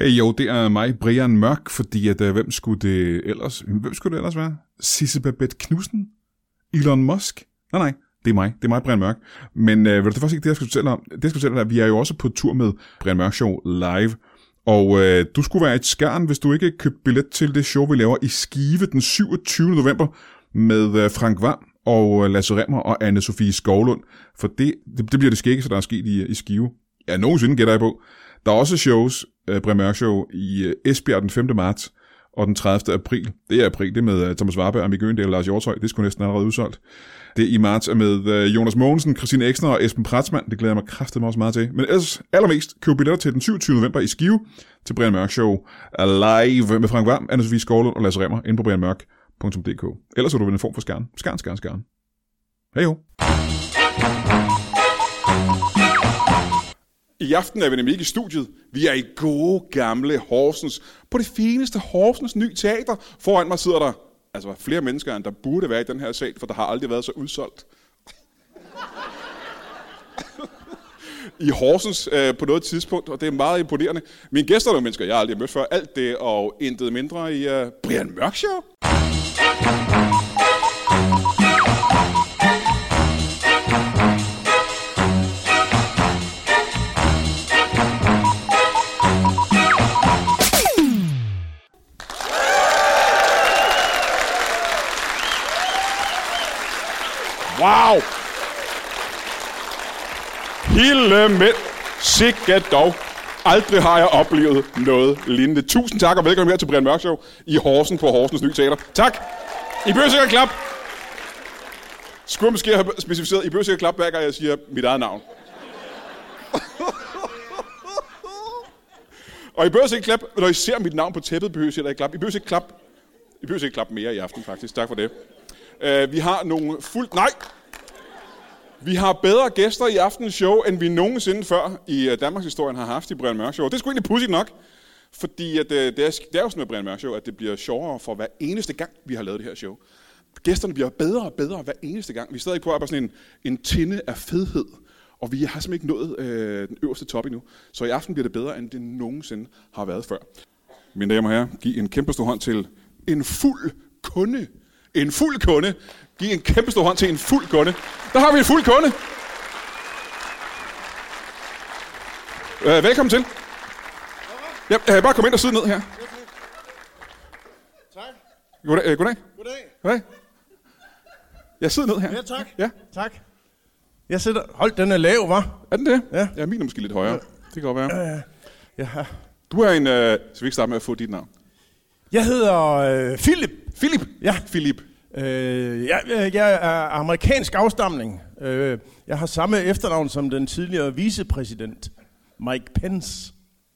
Jo, det er mig, Brian Mørk, fordi at, hvem skulle det ellers være? Sisse Babette Knudsen? Elon Musk? Nej, det er mig, Brian Mørk. Men vil du det faktisk ikke det, jeg skal fortælle om? Det, jeg skal fortælle dig, vi er jo også på tur med Brian Mørk Show live. Og du skulle være et skærn, hvis du ikke købte billet til det show, vi laver i Skive den 27. november med Frank Hvam og Lasse Remmer og Anne-Sophie Skovlund. For det bliver det skæggeste, der er sket i Skive. Ja, nogensinde gætter jeg på. Der er også shows, Brian Mørk Show, i Esbjerg den 5. marts og den 30. april. Det er april, det er med Thomas Warberg og Mikke Øgendahl og Lars Hjortøj. Det skulle næsten allerede udsolgt. Det i marts er med Jonas Mogensen, Christine Eksner og Esben Pratsmann. Det glæder jeg mig kraftedeme også meget til. Men ellers allermest køb billetter til den 27. november i Skive til Brian Mørk Show live med Frank Hvam, Anne-Sophie Skovlund og Lasse Remmer inde på brianmørk.dk. Ellers er du vel en form for skærn. Skærn. Hej jo. I aften er vi nemlig ikke i studiet. Vi er i gode gamle Horsens. På det fineste Horsens nye teater. Foran mig sidder der flere mennesker, end der burde være i den her sal, for der har aldrig været så udsolgt. I Horsens på noget tidspunkt, og det er meget imponerende. Mine gæster er nogle mennesker, jeg aldrig har mødt før. Alt det og intet mindre i Brian Mørk Show. Wow! Hildemænd, sikke dog. Aldrig har jeg oplevet noget lignende. Tusind tak og velkommen her til Brian Mørk Show i Horsens på Horsens nye teater. Tak! I behøver sikkert klap. Skulle jeg måske have specificeret, I behøver sikkert klap, hver gang jeg siger mit eget navn. Og I behøver sikkert klap, når I ser mit navn på tæppet, behøver I ikke klap. I behøver sikkert klap mere i aften, faktisk. Tak for det. Vi har nogle Vi har bedre gæster i aftenens show, end vi nogensinde før i Danmarks historien har haft i Brian Mørk Show. Det er sgu egentlig pudsigt nok, fordi at, det er jo sådan med Brian Mørk Show, at det bliver sjovere for hver eneste gang, vi har lavet det her show. Gæsterne bliver bedre og bedre hver eneste gang. Vi er stadig på at sådan en tinde af fedhed, og vi har simpelthen ikke nået den øverste top endnu. Så i aften bliver det bedre, end det nogensinde har været før. Mine damer og herrer, giv en kæmpe stor hånd til en fuld kunde. En fuld kunde. Giv en kæmpe stor hånd til en fuld kunde. Der har vi en fuld kunde. Velkommen til. Ja, bare kom ind og sidde ned her. Tak. Goddag. Goddag. Jeg sidder ned her. Ja, tak. Ja. Tak. Jeg sidder... Hold, den er lav, hva'? Er den det? Ja. Ja, min er måske lidt højere. Ja. Det kan godt være. Ja. Du er en... Så vi ikke starte med at få dit navn. Jeg hedder Philip. Philip? Ja. Philip. Jeg er amerikansk afstamning. Jeg har samme efternavn som den tidligere vicepræsident, Mike Pence.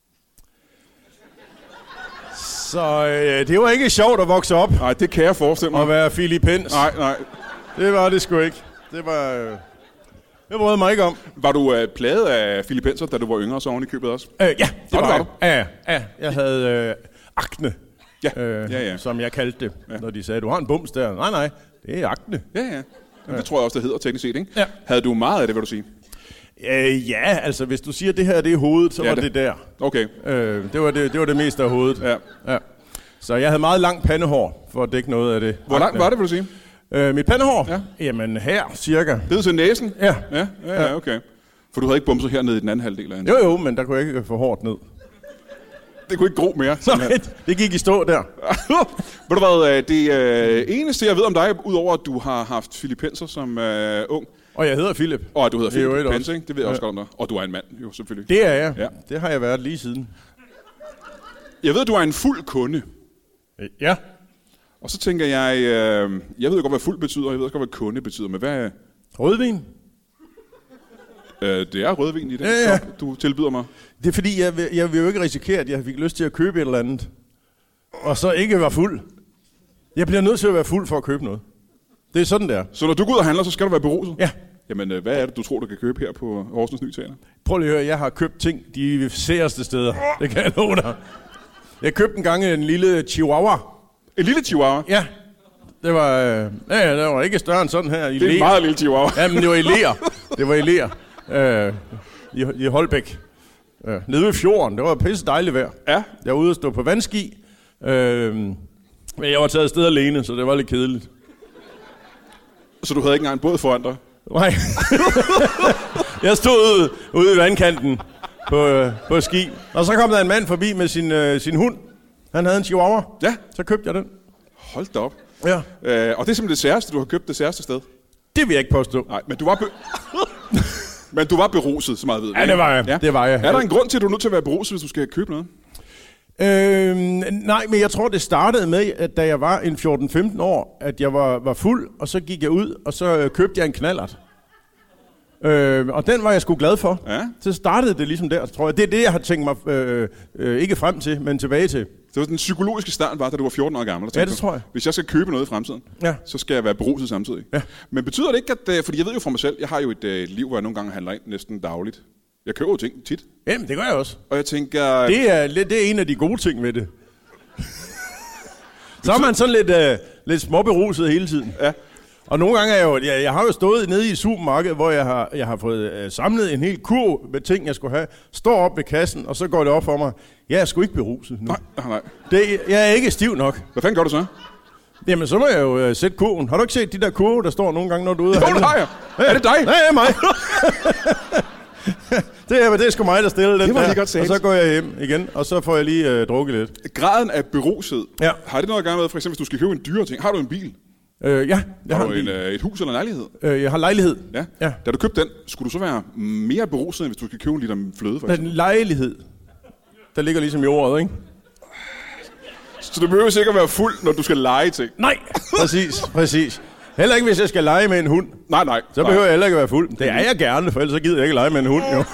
Så det var ikke sjovt at vokse op. Nej, det kan jeg forestille mig. At være Philip Pence. Nej. Det var det sgu ikke. Det brød mig ikke om. Var du plaget af Philip Pence, da du var yngre, så oven i købet også? Ja, det var du. Ja. Jeg havde akne. Ja. Som jeg kaldte det, når de sagde, du har en bums der. Nej, det er akne. Ja. Jamen, det tror jeg også, det hedder teknisk set, ikke? Ja. Havde du meget af det, vil du sige? Ja, altså hvis du siger, at det her det er hovedet, så var det der. Okay. Det var det meste af hovedet. Ja. Så jeg havde meget langt pandehår, for at dække noget af det. Hvor langt var det, vil du sige? Mit pandehår? Ja. Jamen her, cirka. Det er til næsen? Ja. Ja, okay. For du havde ikke bumset hernede i den anden halvdel af hende? Jo, men der kunne jeg ikke få hårdt ned. Det kunne ikke gro mere. Nej, det gik i stå der. Ved du hvad, det eneste jeg ved om dig, udover at du har haft Philip Pence som ung. Og jeg hedder Philip. Og at du hedder Philip Pence, ikke? Det ved jeg også godt om dig. Og du er en mand, jo selvfølgelig. Det er jeg. Ja. Det har jeg været lige siden. Jeg ved, at du er en fuld kunde. Ja. Og så tænker jeg ved godt, hvad fuld betyder, og jeg ved også godt, hvad kunde betyder. Men hvad er... Rødvin. Det er rødvin i den kop, du tilbyder mig. Det er fordi, jeg vil jo ikke risikere, at jeg fik lyst til at købe et eller andet, og så ikke være fuld. Jeg bliver nødt til at være fuld for at købe noget. Det er sådan der. Så når du går ud og handler, så skal du være beruset? Ja. Jamen, hvad er det, du tror, du kan købe her på Horsens Nye Teater? Prøv lige at høre, jeg har købt ting de særste steder. Det kan jeg love dig. Jeg købte en gang en lille chihuahua. En lille chihuahua? Ja. Det var ikke større end sådan her. Det er en meget lille chihuahua. Ja, men det var i ler. Det var i ler. I Holbæk. nede ved fjorden. Det var pisse dejligt vejr. Ja. Jeg var ude og stå på vandski. Men jeg var taget afsted alene, så det var lidt kedeligt. Så du havde ikke engang en båd foran dig? Nej. Jeg stod ude i vandkanten på ski. Og så kom der en mand forbi med sin hund. Han havde en chihuahua. Ja. Så købte jeg den. Hold da op. Ja. Og det er simpelthen det særste, du har købt det særste sted? Det vil jeg ikke påstå. Nej, men men du var beruset, så meget ved du. Ja, det var jeg. Ja. Det var jeg. Er der en grund til, at du er nødt til at være beruset, hvis du skal købe noget? Nej, men jeg tror, det startede med, at da jeg var en 14-15 år, at jeg var fuld, og så gik jeg ud, og så købte jeg en knallert. Og den var jeg sgu glad for. Ja. Så startede det ligesom der, tror jeg. Det er det, jeg har tænkt mig ikke frem til, men tilbage til. Det var den psykologiske start, da du var 14 år gammel. Ja, det tror jeg. Hvis jeg skal købe noget i fremtiden, så skal jeg være beruset samtidig. Ja. Men betyder det ikke, at... Fordi jeg ved jo for mig selv, jeg har jo et liv, hvor jeg nogle gange handler ind næsten dagligt. Jeg køber jo ting tit. Jamen, det gør jeg også. Og jeg tænker... Det er en af de gode ting ved det. Så er man sådan lidt småberuset hele tiden. Ja. Og nogle gange jeg har jo stået nede i supermarkedet, hvor jeg har fået samlet en hel kurv med ting, jeg skulle have. Står op ved kassen, og så går det op for mig. Jeg er sgu ikke beruset nu. Nej. Jeg er ikke stiv nok. Hvad fanden gør du så? Jamen, så må jeg jo sætte kurven. Har du ikke set de der kurve, der står nogle gange, når du er ude og handle? Jo, det har jeg. Er det dig? Nej, det er mig. Det er sgu mig, der stiller den det var der. lige godt sagt. Og så går jeg hjem igen, og så får jeg lige drukket lidt. Graden af beruset. Ja. Har det noget at gøre med, for eksempel, hvis du skal købe en dyre ting? Har du en bil? Ja, jeg har du et hus eller en lejlighed? Jeg har lejlighed. Ja. Da du købte den, skulle du så være mere beruset, end hvis du skal købe en liter fløde, for eksempel? Den lejlighed, der ligger ligesom i ordet, ikke? Så du behøver sikkert være fuld, når du skal lege ting? Nej, præcis. Heller ikke, hvis jeg skal lege med en hund. Nej. Så behøver jeg heller ikke være fuld. Det er jeg gerne, for ellers så gider jeg ikke lege med en hund, jo.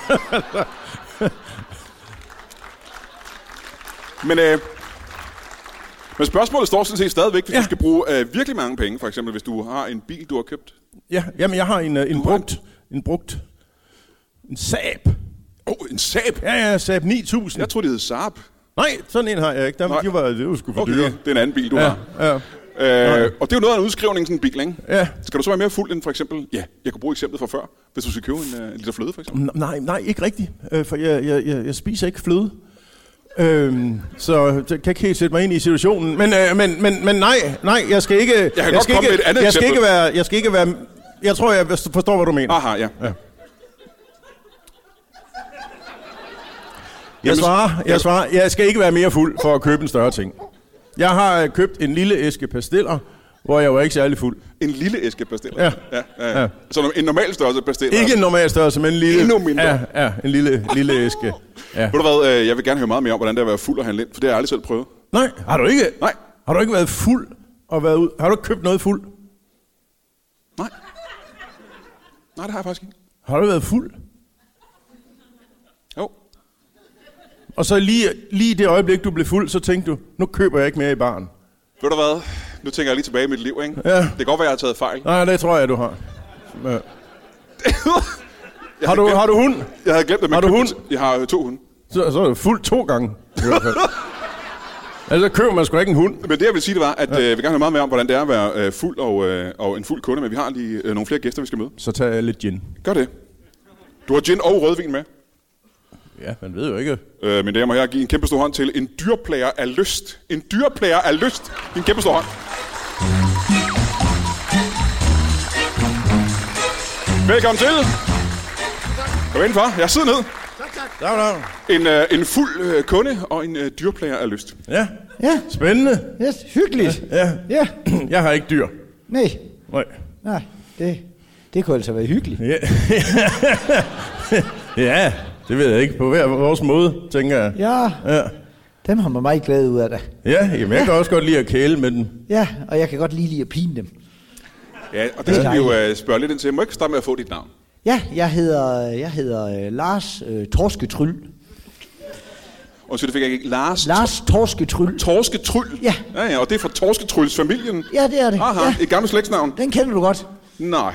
Men spørgsmålet står sådan set stadigvæk, hvis du skal bruge virkelig mange penge, for eksempel hvis du har en bil, du har købt. Ja, jamen jeg har en brugt Saab. En Saab? Ja, Saab 9000. Jeg troede, det hed Saab. Nej, sådan en har jeg ikke. Det var sgu for dyre. Det er en anden bil, du har. Ja. Og det er jo noget af en udskrivning, sådan en bil, ikke? Ja. Skal du så være mere fuld end for eksempel... Ja, jeg kan bruge eksemplet fra før. Hvis du skal købe en liter fløde, for eksempel. Nej, ikke rigtigt. For jeg spiser ikke fløde. Så jeg kan ikke helt sætte mig ind i situationen. Men nej, jeg skal ikke... Jeg skal ikke være... Jeg tror, jeg forstår, hvad du mener. Aha, ja. Jeg svarer, jeg skal ikke være mere fuld for at købe en større ting. Jeg har købt en lille æske pastiller, hvor jeg var ikke særlig fuld. En lille æske pastiller? Ja. Så en normal størrelse pastiller? Ikke en normal størrelse, men en lille... Endnu mindre? Ja, en lille æske. Ja. Ved du hvad, jeg vil gerne høre meget mere om, hvordan det er at være fuld og handle ind, for det har jeg aldrig selv prøvet. Nej, har du ikke? Nej. Har du ikke været fuld og været ud? Har du ikke købt noget fuld? Nej, det har jeg faktisk ikke. Har du været fuld? Jo. Og så lige det øjeblik, du blev fuld, så tænkte du, nu køber jeg ikke mere i baren. Ved du hvad? Nu tænker jeg lige tilbage i mit liv, ikke? Ja. Det kan godt være, jeg har taget fejl. Nej, det tror jeg, du har. Ja. Har du hund? Jeg havde glemt det. Har du hund? Jeg har 2 hunde. Så er du fuld 2 gange, i hvert fald. Altså, køber man sgu ikke en hund. Men det, jeg vil sige, det var, at vi vil gerne høre meget mere om, hvordan det er at være fuld og en fuld kunde. Men vi har lige nogle flere gæster, vi skal møde. Så tager jeg lidt gin. Gør det. Du har gin og rødvin med. Ja, man ved jo ikke. Mine damer og herrer, give en kæmpe stor hånd til en dyrplager af lyst. En dyrplager af lyst. En kæmpe stor hånd. Velkommen til. Kom indenfor. Jeg sidder ned. Tak. En fuld kunde og en dyrplager af lyst. Ja. Spændende. Ja, hyggeligt. Ja. Jeg har ikke dyr. Nej, det kunne altså være hyggeligt. Ja, det ved jeg ikke. På hver vores måde, tænker jeg. Ja. Dem har man meget glæde ud af det. Ja, jamen jeg kan også godt lide at kæle med dem. Ja, og jeg kan godt lide at pine dem. Ja, og det skal vi jo spørge lidt ind til. Jeg må ikke starte med at få dit navn. Ja, jeg hedder Lars Torsketryl. Og så det fik jeg ikke. Lars Torsketryl. Torsketryl? Ja. Ja, og det er fra Torsketryls familien? Ja, det er det. Aha, ja. Et gammelt slægtsnavn? Den kender du godt. Nej.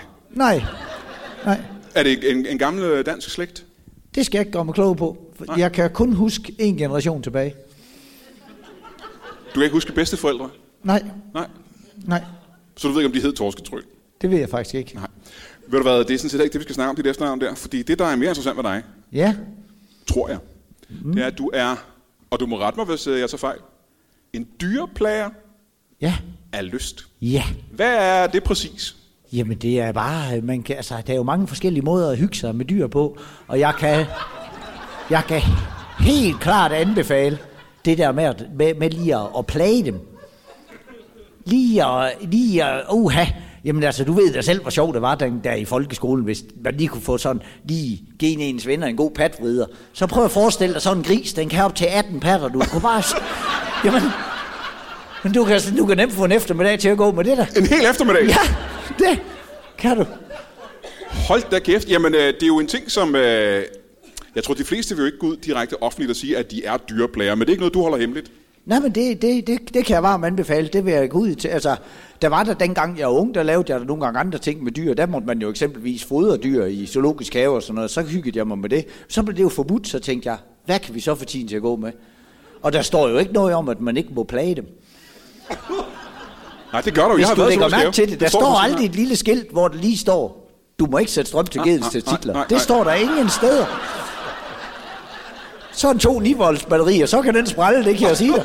Er det en gammel dansk slægt? Det skal jeg ikke gøre mig klog på. Jeg kan kun huske 1 generation tilbage. Du kan ikke huske bedsteforældre? Nej. Så du ved ikke, om de hed Torsketryl? Det ved jeg faktisk ikke. Nej. Ved du hvad, det er sådan set ikke det, vi skal snakke om, dit efternavn der. Fordi det, der er mere interessant ved dig, Ja. tror jeg, det er, at du er, og du må rette mig, hvis jeg så fejl, en dyreplager af lyst. Ja. Hvad er det præcis? Jamen det er bare, der er jo mange forskellige måder at hygge sig med dyr på, og jeg kan helt klart anbefale det der med lige at plage dem. Jamen altså, du ved da selv, hvor sjovt det var der i folkeskolen, hvis man lige kunne få sådan, lige give ens venner en god patvrider. Så prøv at forestille dig sådan en gris, den kan op til 18 patter, du kunne bare... Jamen, men du kan nemt få en eftermiddag til at gå med det der. En hel eftermiddag? Ja, det kan du. Hold da kæft. Jamen, det er jo en ting, som... jeg tror, de fleste vil jo ikke gå ud direkte offentligt og sige, at de er dyreplager, men det er ikke noget, du holder hemmeligt. Nej, men det kan jeg varmt anbefale. Det vil jeg gå ud til. Altså, der var der dengang jeg var ung, der lavede jeg nogle gange andre ting med dyr. Der måtte man jo eksempelvis fodre dyr i zoologisk have og sådan noget. Så hyggede jeg mig med det. Så blev det jo forbudt, så tænkte jeg, hvad kan vi så få tiden til at gå med? Og der står jo ikke noget om, at man ikke må plage dem. Nej, det gør du. Hvis jeg har du været lægger mærke til det, der står aldrig her. et lille skilt, hvor det lige står, du må ikke sætte strøm til gedens testikler. Nej. Det står der ingen steder. Sådan 2 9-volts batterier, så kan den sprælle, det kan jeg sige dig.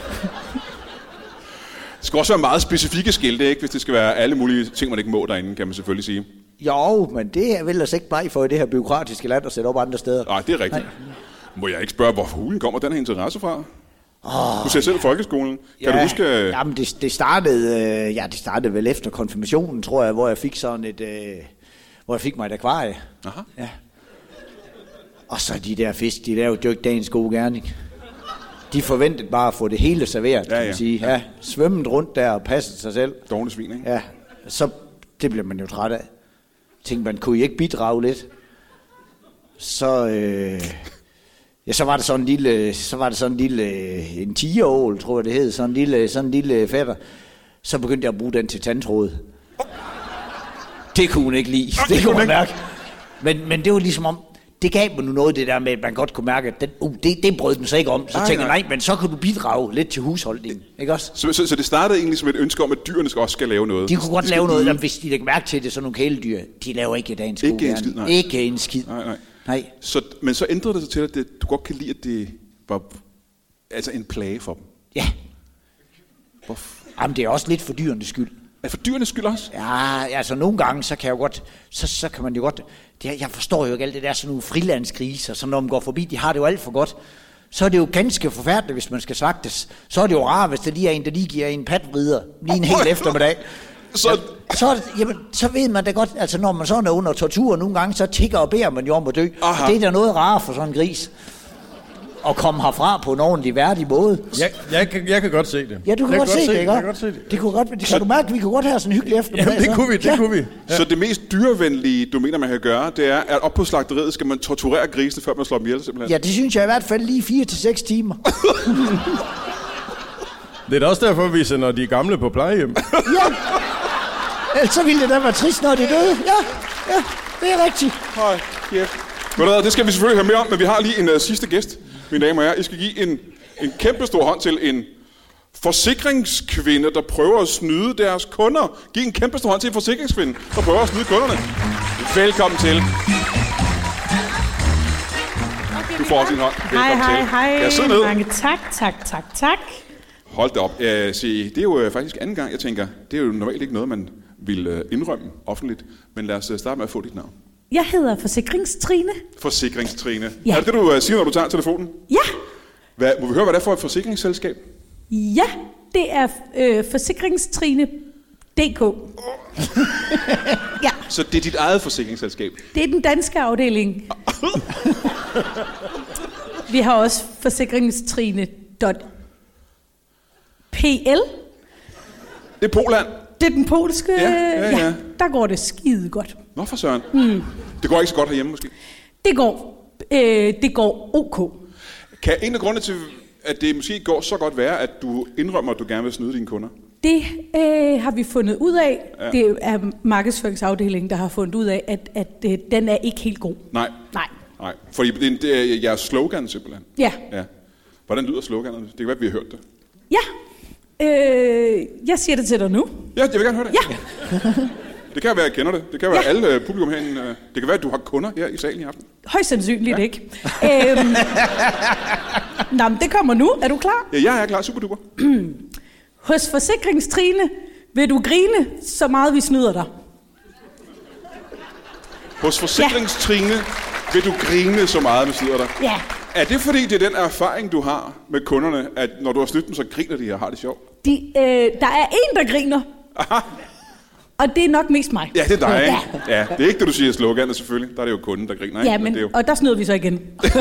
Det skal også være meget specifikke skilte, ikke? Hvis det skal være alle mulige ting, man ikke må derinde, kan man selvfølgelig sige. Jo, men det er vel altså ikke bare for i det her byråkratiske land at sætte op andre steder. Nej, det er rigtigt. Nej. Må jeg ikke spørge, hvor hulen kommer den her interesse fra? Du ser selv folkeskolen. Kan du huske... Jamen, det startede vel efter konfirmationen, tror jeg, hvor jeg fik sådan hvor jeg fik mig et akvarie. Aha. Ja. Og så de der fisk, de lavede jo ikke dagens gode gerning. De forventede bare at få det hele serveret, kan man sige. Ja, svømmet rundt der og passet sig selv. Dårne svin, ikke? Ja, så det blev man jo træt af. Tænkte man, kunne I ikke bidrage lidt? Så var det sådan en lille, en tigerål, tror jeg det hed, sådan en lille fætter. Så begyndte jeg at bruge den til tandtråd. Det kunne hun ikke lide, det kunne man mærke. Men det var ligesom om, det gav mig nu noget det der med, at man godt kunne mærke, at det brød den sig ikke om. Så tænkte jeg, nej, men så kan du bidrage lidt til husholdningen, ikke også? Så det startede egentlig som et ønske om, at dyrene også skal lave noget? De kunne godt lave noget, hvis de lægger mærke til det, sådan nogle kæledyr. De laver ikke dagens gode gerning. Ikke en skid. Nej. Men så ændrede det sig til, at du godt kan lide, at det var altså en plage for dem? Ja. Hvorfor? Jamen, det er også lidt for dyrenes skyld. Er for dyrenes skyld også? Ja, altså nogle gange, så kan jeg jo godt, så kan man jo godt, jeg forstår jo ikke alt det der, sådan nogle frilandsgriser, så når man går forbi, de har det jo alt for godt. Så er det jo ganske forfærdeligt, hvis man skal slagtes. Så er det jo rart, hvis der lige er en, der lige giver en patvrider, lige en hel eftermiddag. Så ved man da godt, altså når man sådan er under tortur nogle gange, så tigger og beder man jo om at dø. Og det er da noget rart for sådan en gris. Og komme herfra på en ordentlig værdig måde. Jeg kan godt se det. Ja, du kan godt se det, ikke? Det kunne godt, kan du mærke, vi kunne godt have sådan en hyggelig eftermiddag. Ja, det kunne vi. Ja. Så det mest dyrevenlige, du mener, man kan gøre, det er, at op på slagteriet skal man torturere grisene, før man slår dem ihjel, simpelthen? Ja, det synes jeg i hvert fald lige 4 til 6 timer. Det er da også derfor, vi sender de gamle på plejehjem. Ja. Ellers så ville det da være trist, når de døde. Ja, det er rigtigt. Hej, kæft. Det skal vi selvfølgelig høre mere om, men vi har lige en sidste gæst, mine damer og herrer. I skal give en kæmpe stor hånd til en forsikringskvinde, der prøver at snyde deres kunder. Giv en kæmpe stor hånd til en forsikringskvinde, der prøver at snyde kunderne. Velkommen til. Du får også din hånd. Hej. Jeg sidder ned. Mange tak. Hold da op. Det er jo faktisk anden gang, jeg tænker, det er jo normalt ikke noget, man vil indrømme offentligt. Men lad os starte med at få dit navn. Jeg hedder Forsikringstrine. Forsikringstrine. Ja. Er det du siger, når du tager telefonen? Ja. Må vi høre, hvad det er for et forsikringsselskab? Ja, det er Forsikringstrine.dk. Ja. Så det er dit eget forsikringsselskab? Det er den danske afdeling. Vi har også Forsikringstrine.pl. Det er Poland? Det er den polske. Ja. Der går det skide godt. Nå for søren. Det går ikke så godt herhjemme måske? Det går ok. Kan en af grundene til, at det måske går så godt være, at du indrømmer, at du gerne vil snyde dine kunder? Det har vi fundet ud af. Ja. Det er markedsføringsafdelingen, der har fundet ud af, at den er ikke helt god. Nej. Fordi det er jeres slogan simpelthen? Ja. Hvordan lyder sloganet? Det kan være, at vi har hørt det. Ja. Jeg siger det til dig nu. Ja, jeg vil gerne høre det. Ja. Det kan være, jeg kender det. Det kan være alle publikum herinde. Det kan være, at du har kunder her i salen i aften. Højst sandsynligt ikke. Nå, men det kommer nu. Er du klar? Ja, jeg er klar. Super duper. Hos Forsikrings-Trine vil du grine så meget, vi snyder dig. Hos Forsikrings-Trine vil du grine så meget, vi snyder dig. Ja. Er det fordi, det er den erfaring, du har med kunderne, at når du har snydt dem, så griner de og har det sjovt? Der er en, der griner. Aha. Og det er nok mest mig. Ja, det er dig, ikke? Ja, det er ikke det, du siger i sloganet selvfølgelig. Der er det jo kunden, der griner, ikke? Ja, men, det er jo... og der snyder vi så igen.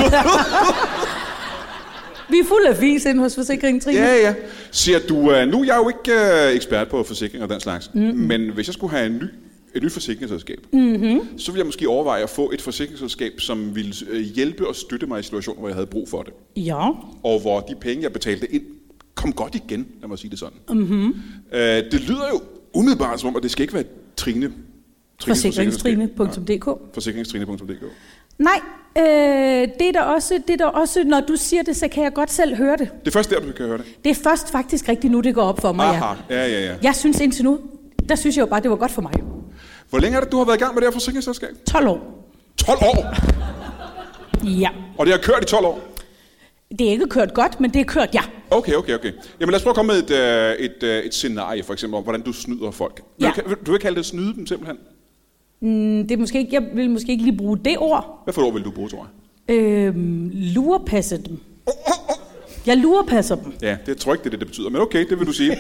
Vi er fulde af fis inde hos Forsikringen, Trine. Ja. Siger du, nu er jeg jo ikke ekspert på forsikring og den slags, men hvis jeg skulle have et nyt forsikringsselskab, så ville jeg måske overveje at få et forsikringsselskab, som ville hjælpe og støtte mig i situationer, hvor jeg havde brug for det. Ja. Og hvor de penge, jeg betalte ind, kom godt igen, lad mig sige det sådan. Det lyder jo umiddelbart som om, at det skal ikke være Trine. Forsikringstrine.dk. Forsikringstrine.dk. Nej, det er der også, når du siger det, så kan jeg godt selv høre det. Det er først der, du kan høre det. Det er først faktisk rigtigt nu, det går op for mig. Aha, ja. Jeg synes indtil nu, der synes jeg jo bare, det var godt for mig. Hvor længe er det, du har været i gang med det her forsikringsselskab? 12 år. 12 år? Ja. Og det har kørt i 12 år? Det er ikke kørt godt, men det er kørt, ja. Okay. Jamen lad os prøve at komme med et scenarie, for eksempel, om hvordan du snyder folk. Ja. Du vil kalde det snyde dem simpelthen? Det er måske ikke, jeg vil måske ikke lige bruge det ord. Hvad for ord vil du bruge, tror jeg? Lurepasse dem. Jeg lurepasser dem. Ja, det tror jeg ikke, det betyder, men okay, det vil du sige.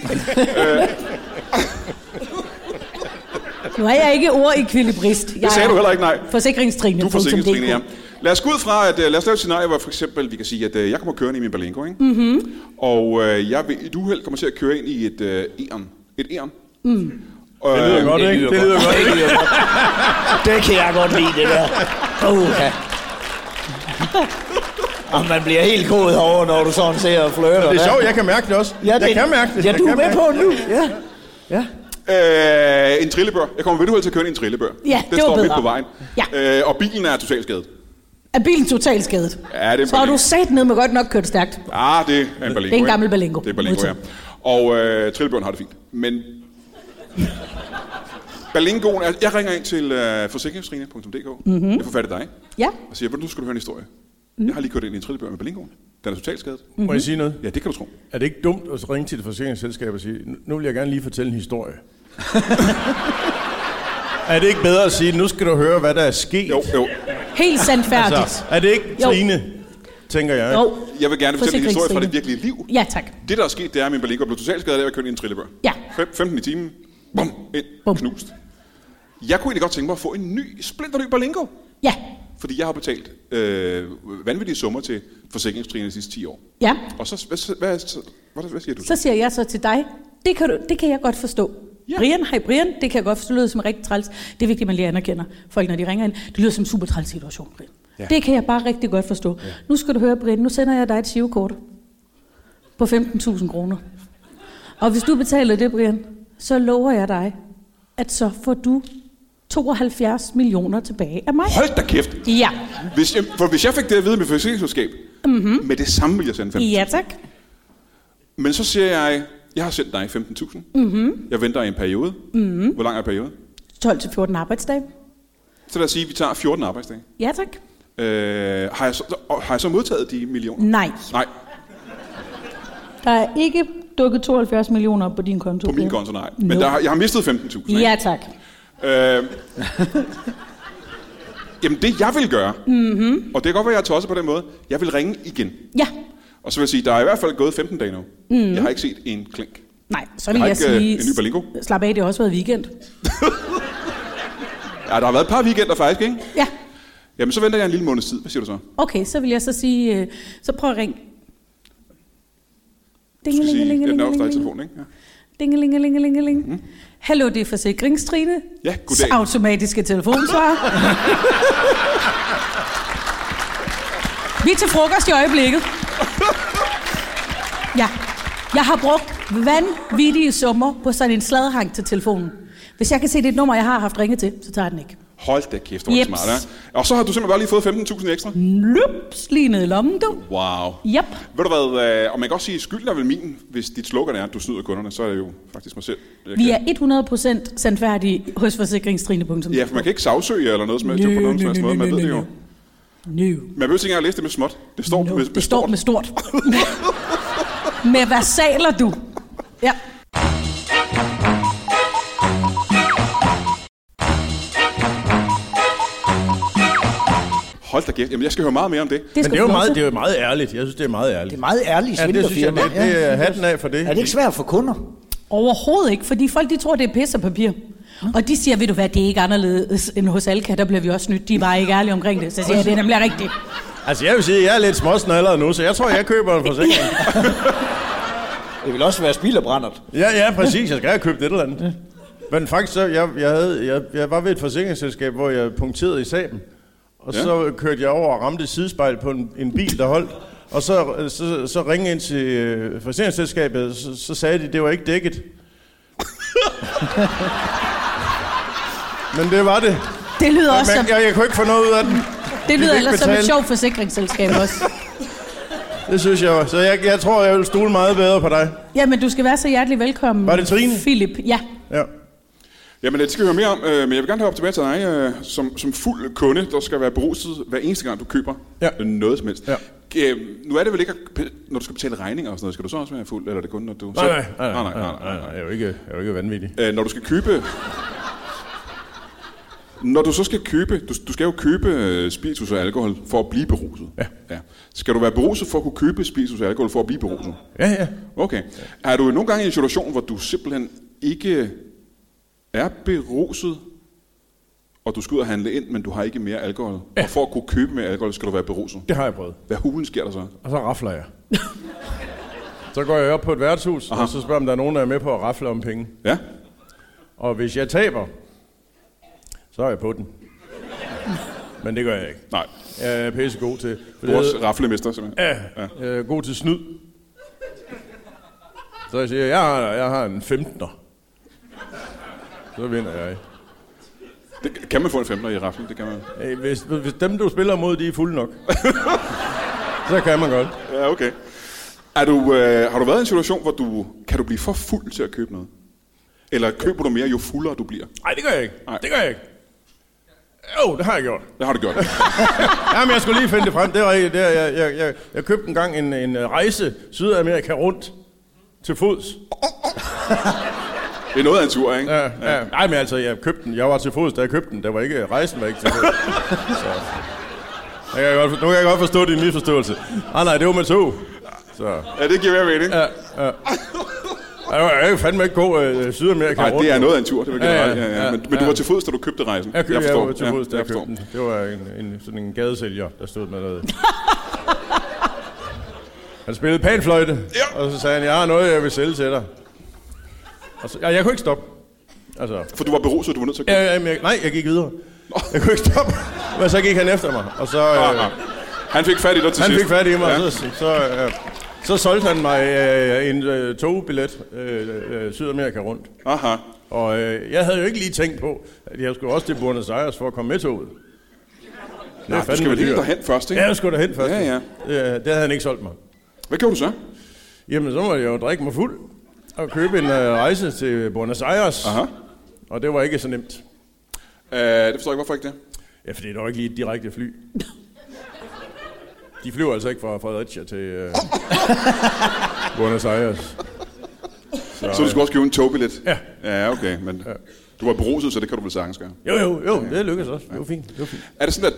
Nu er jeg ikke ordekvilibrist. Det sagde du heller ikke, nej. Forsikringstrine. Du er forsikringstrine, ja. Lad os gå ud fra, at lad os lave et scenarie, hvor for eksempel vi kan sige, at jeg kommer kørende i min Berlingo, ikke? Og jeg vil i et uheld kommer til at køre ind i et Eon. Et Eon. Det lyder godt, ikke? Det lyder godt. Det kan jeg godt lide, det der. Okay. Og man bliver helt kodet herovre, når du sådan ser og flirter. Det er sjovt, jeg kan mærke det også. Ja, jeg kan mærke det. Ja, du er med på nu. Ja. En trillebør. Jeg kommer ved uheld til at køre ind i en trillebør. Ja, den det var står midt bedre. på vejen. Ja. Og bilen er totalt skadet. Er bilen totalt skadet? Ja, det er så har du sat ned med godt nok kørt stærkt. Det er en Berlingo. Det er en gammel Berlingo. Det er Berlingo, ja. Og trillebøren har det fint. Men Berlingoen er... Jeg ringer ind til forsikringstrine.dk. Jeg får fat i dig. Ja. Og siger, nu skal du høre en historie. Jeg har lige kørt ind i en trillebør med Berlingoen. Den er totalt skadet. Må jeg sige noget? Ja, det kan du tro. Er det ikke dumt at ringe til et forsikringsselskab og sige, nu vil jeg gerne lige fortælle en historie? Er det ikke bedre at sige, nu skal du høre, hvad der er sket? Jo. Helt sandfærdigt. Altså, er det ikke Trine, tænker jeg? Jo. Jeg vil gerne fortælle en historie fra det virkelige liv. Ja, tak. Det, der er sket, det er, at min Berlingo blev totalt skadet af at køre ind i en trillebør. Ja. 15 i timen. Bum, ind. Bum. Knust. Jeg kunne egentlig godt tænke mig at få en splinterny Berlingo. Ja. Fordi jeg har betalt vanvittige summer til forsikringstrine de sidste 10 år. Ja. Og så, hvad siger du så? Så siger jeg så til dig, det kan jeg godt forstå. Ja. Brian, det kan jeg godt forstå, det lyder som rigtig træls. Det er vigtigt, at man lige anerkender folk, når de ringer ind. Det lyder som en super træls situation, Brian. Ja. Det kan jeg bare rigtig godt forstå. Ja. Nu skal du høre, Brian, nu sender jeg dig et girokort på 15.000 kroner. Og hvis du betaler det, Brian, så lover jeg dig, at så får du 72 millioner tilbage af mig. Hold da kæft! Ja. Hvis jeg fik det at vide med forsikringsselskab, med det samme vil jeg sende 15.000. Ja, tak. Men så siger jeg har sendt dig 15.000. Jeg venter i en periode. Hvor lang er perioden? 12-14 arbejdsdage. Så lad os sige, at vi tager 14 arbejdsdage. Ja, tak. Har jeg så modtaget de millioner? Nej. Nej. Der er ikke dukket 72 millioner på din konto. På min konto, nej. Men jeg har mistet 15.000. Ja, tak. Jamen det jeg vil gøre, og det kan godt være, jeg er tosset på den måde, jeg vil ringe igen. Ja. Og så vil jeg sige, der er i hvert fald gået 15 dage nu. Jeg har ikke set en klink. Nej, så vil jeg sige, en ny Berlingo. Slap af, det har også været weekend. Ja, der har været et par weekender faktisk, ikke? Ja. Jamen så venter jeg en lille måneds tid. Hvad siger du så? Okay, så vil jeg så sige, så prøv at ringe. Dingelingelingelingelingelingeling. Dingelingelingelingeling. Hallo, det er Forsikringstrine. Ja, goddag. Automatiske telefonsvar. Vi er til frokost i øjeblikket. Ja, jeg har brugt vanvittige summer på sådan en sladhang til telefonen. Hvis jeg kan se, det er et nummer, jeg har haft ringet til, så tager jeg den ikke. Hold da kæft, hvor smart, ja. Og så har du simpelthen bare lige fået 15.000 ekstra? Lups, lige ned i lommen, du. Wow. Yep. Ved du hvad, og man kan også sige, skylden er vel min, hvis dit slogan er, at du snyder kunderne, så er det jo faktisk mig selv. Vi er 100% sandfærdige hos forsikringstrine.dk. Ja, for man kan ikke sagsøge eller noget som helst på nogen som helst måde, man ved det jo. Man behøver ikke engang at læse det med småt. Det står med det stort. står med stort. Med versaler, du. Ja. Hold da kæft. Jamen, jeg skal høre meget mere om det. Men det er jo meget ærligt. Jeg synes, det er meget ærligt. Det er meget ærligt svindlerfirma. Det er hatten af for det. Er det ikke svært for kunder? Overhovedet ikke, fordi folk de tror, det er pis og papir. Og de siger, ved du hvad, det er ikke anderledes end hos Alka, der bliver vi også snydt. De er bare ikke ærlige omkring det. Så siger jeg, det er nemlig rigtigt. Altså, jeg vil sige, at jeg er lidt småsnallet nu, så jeg tror, jeg køber en forsikring. Det vil også være spilderbrændert. Ja, præcis. Jeg skal have købt et eller andet. Men faktisk, så, jeg var ved et forsikringsselskab, hvor jeg punkterede i Saben. Og så kørte jeg over og ramte sidespejl på en bil, der holdt. Og så ringede ind til forsikringsselskabet, så sagde de, det var ikke dækket. Men det var det. Det lyder også som... Jeg kunne ikke få noget ud af den. Det lyder ellers som et sjovt forsikringsselskab også. Det synes jeg også. Så jeg tror, jeg vil stole meget bedre på dig. Jamen, du skal være så hjertelig velkommen. Var det Trine? Philip, ja. Jamen, det skal vi høre mere om, men jeg vil gerne have op tilbage til dig. Som fuld kunde, der skal være beruset hver eneste gang, du køber noget som helst. Ja. Nu er det vel ikke, når du skal betale regninger og sådan noget, skal du så også være fuld, eller er det kun, når du... Nej. Jeg er jo ikke vanvittig. Når du skal købe... Når du så skal købe... Du skal jo købe spiritus og alkohol for at blive beruset. Ja. Skal du være beruset for at kunne købe spiritus og alkohol for at blive beruset? Ja. Okay. Er du nogle gange i en situation, hvor du simpelthen ikke er beruset, og du skal ud og handle ind, men du har ikke mere alkohol? Ja. Og for at kunne købe mere alkohol, skal du være beruset? Det har jeg prøvet. Hvad hulen sker der så? Og så rafler jeg. Så går jeg op på et værtshus, og så spørger om der er nogen, der er med på at rafle om penge. Ja. Og hvis jeg taber, så er jeg på den. Men det gør jeg ikke. Nej. Jeg er pisse god til... Vores raflemester, simpelthen. Ja, jeg er god til snyd. Så jeg siger, jeg har en 15'er. Så vinder jeg. Det, kan man få en 15'er i raflen? Det kan man. Hvis dem, du spiller mod, de er fulde nok. Så kan man godt. Ja, okay. Har du været i en situation, hvor kan du blive for fuld til at købe noget? Eller køber du mere, jo fuldere du bliver? Nej, det gør jeg ikke. Det gør jeg ikke. Jo, det har jeg gjort. Det har du gjort. Jamen, jeg skulle lige finde det frem. Det var jeg købte engang en rejse Sydamerika rundt til fods. Det er noget af en tur, ikke? Ja. Nej, men altså, jeg købte den. Jeg var til fods, da jeg købte den. Rejsen var ikke til fods. Så. Nu kan jeg godt forstå din misforståelse. Nej, det var med tog. Så. Ja, det giver mere mening. Ja. Jeg er fandme ikke god Sydamerika rundt. Nej, det er noget af en tur. Det ja. Men du var til fods, da du købte rejsen. Jeg var til fods, da jeg købte den. Det var sådan en gadesælger, der stod med noget. Han spillede panfløjte, og så sagde han, jeg har noget, jeg vil sælge til dig. Og så, jeg kunne ikke stoppe. Altså. For du var beruset, du var nødt til at købe? Nej, jeg gik videre. Jeg kunne ikke stoppe. Men så gik han efter mig. Og så, han fik fat i dig til sidst. Han fik fat i mig, og så solgte han mig en togbillet Sydamerika rundt. Aha. Og jeg havde jo ikke lige tænkt på, at jeg skulle også til Buenos Aires for at komme med toget. Nej, du skal vel lige derhen først, ikke? Ja, jeg skulle derhen først. Ja. Det havde han ikke solgt mig. Hvad gjorde du så? Jamen, så måtte jeg jo drikke mig fuld og købe en rejse til Buenos Aires. Aha. Og det var ikke så nemt. Det forstår jeg ikke. Hvorfor ikke det? Ja, fordi det var ikke lige et direkte fly. De flyver altså ikke fra Fredericia til Buenos Aires. Så du skulle også købe en togbillet? Ja. Ja, okay, men du var beruset, så det kan du vel sagtens gøre? Jo, det lykkedes også. Det var fint. Er det sådan,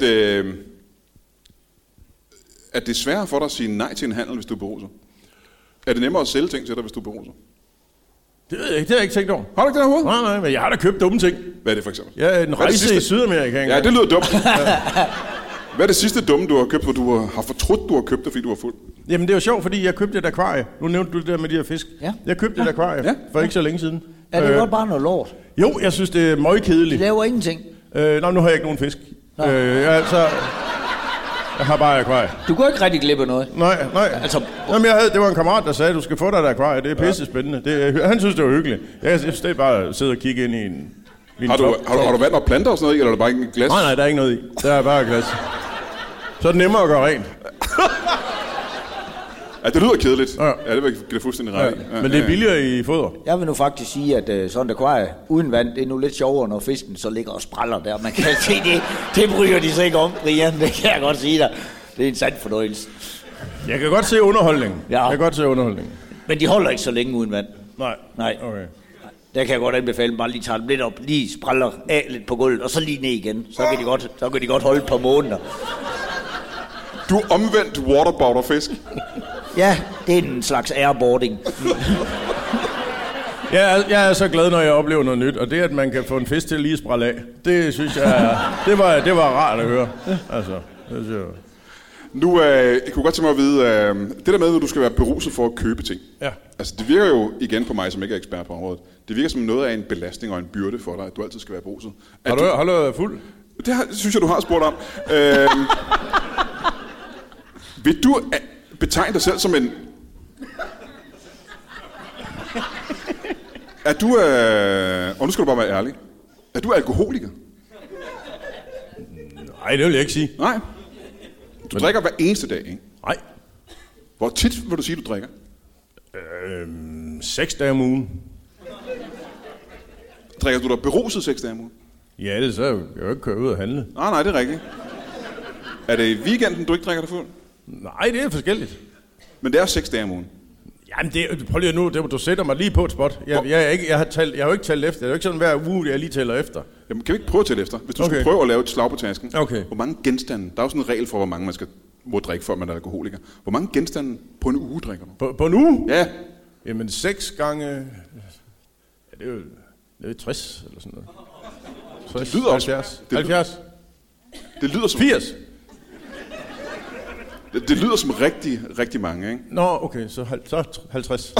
at det er sværere for dig at sige nej til en handel, hvis du er beruset? Er det nemmere at sælge ting til dig, hvis du er beruset? Det ved jeg ikke, det har jeg ikke tænkt over. Har du ikke det overhovedet? Nej, men jeg har da købt dumme ting. Hvad er det for eksempel? Ja, en rejse i Sydamerika. Ja, det lyder dumt. Hvad er det sidste dumme, du har købt, hvor du har fortrudt, du har købt det, fordi du var fuld? Jamen, det var sjovt, fordi jeg købte et akvarie. Nu nævnte du det der med de her fisk. Ja. Jeg købte et akvarie for ikke så længe siden. Er det godt bare noget lort? Jo, jeg synes, det er møgkedeligt. De laver ingenting? Nu har jeg ikke nogen fisk. Jeg har bare akvarie. Du går ikke rigtig glip af noget? Nej. Altså, jamen, det var en kammerat, der sagde, at du skal få dig et akvarie. Det er pisse spændende. Han synes, det var hyggeligt. Jeg synes, det er bare at sidde og kigge ind i Har du vand og planter og sådan noget i, eller er det bare ikke glas? Nej, der er ikke noget i. Der er bare glas. Så er det nemmere at gøre rent. Ja, det lyder kedeligt. Ja, det vil jeg give dig fuldstændig ret i. Men det er billigere i foder. Jeg vil nu faktisk sige, at sådan et akvarie uden vand, det er nu lidt sjovere, når fisken så ligger og spræller der. Man kan se det bryder de sig ikke om, Brian. Det kan jeg godt sige dig. Det er en sand fornøjelse. Jeg kan godt se underholdningen. Ja. Jeg kan godt se underholdningen. Men de holder ikke så længe uden vand. Nej. Okay. Der kan jeg godt anbefale bare lige tage dem lidt op, lige spræller af lidt på gulvet, og så lige ned igen. Så kan de godt holde et par måneder. Du er omvendt waterboarder-fisk. Ja, det er en slags airboarding. Jeg er så glad, når jeg oplever noget nyt, og det, at man kan få en fisk til at lige sprælle af, det synes jeg, det var rart at høre. Altså, det synes jeg. Nu, jeg kunne godt tænke mig at vide, det der med, at du skal være beruset for at købe ting. Ja. Altså, det virker jo igen på mig, som ikke er ekspert på området. Det virker som noget af en belastning og en byrde for dig, at du altid skal være beruset. Har du været fuld? Det synes jeg, du har spurgt om. Vil du betegne dig selv som en... Er du... Og nu skal du bare være ærlig. Er du alkoholiker? Nej, det vil jeg ikke sige. Nej. Du drikker hver eneste dag, ikke? Nej. Hvor tit vil du sige, du drikker? 6 dage om ugen. Drikker du dig beruset 6 dage om ugen? Ja, ellers så kan jeg jo ikke køre ud og handle. Nej, det er rigtigt. Er det i weekenden, du ikke drikker dig fuld? Nej, det er forskelligt. Men det er 6 dage om ugen. Jamen, prøv lige nu, du sætter mig lige på et spot. Jeg har jo ikke talt efter. Det er jo ikke sådan hver uge, jeg lige tæller efter. Jamen, kan vi ikke prøve at tælle efter? Hvis du skulle prøve at lave et slag på tasken. Okay. Hvor mange genstande? Der er jo sådan en regel for, hvor mange man må drikke, før man er alkoholiker. Hvor mange genstande på en uge drikker du? På en uge? Ja. Jamen, 6 gange... Ja, det er jo 60 eller sådan noget. 60, det lyder 70. 70. Det lyder som... 80. Det lyder som rigtig, rigtig mange, ikke? Nå, okay, så 50.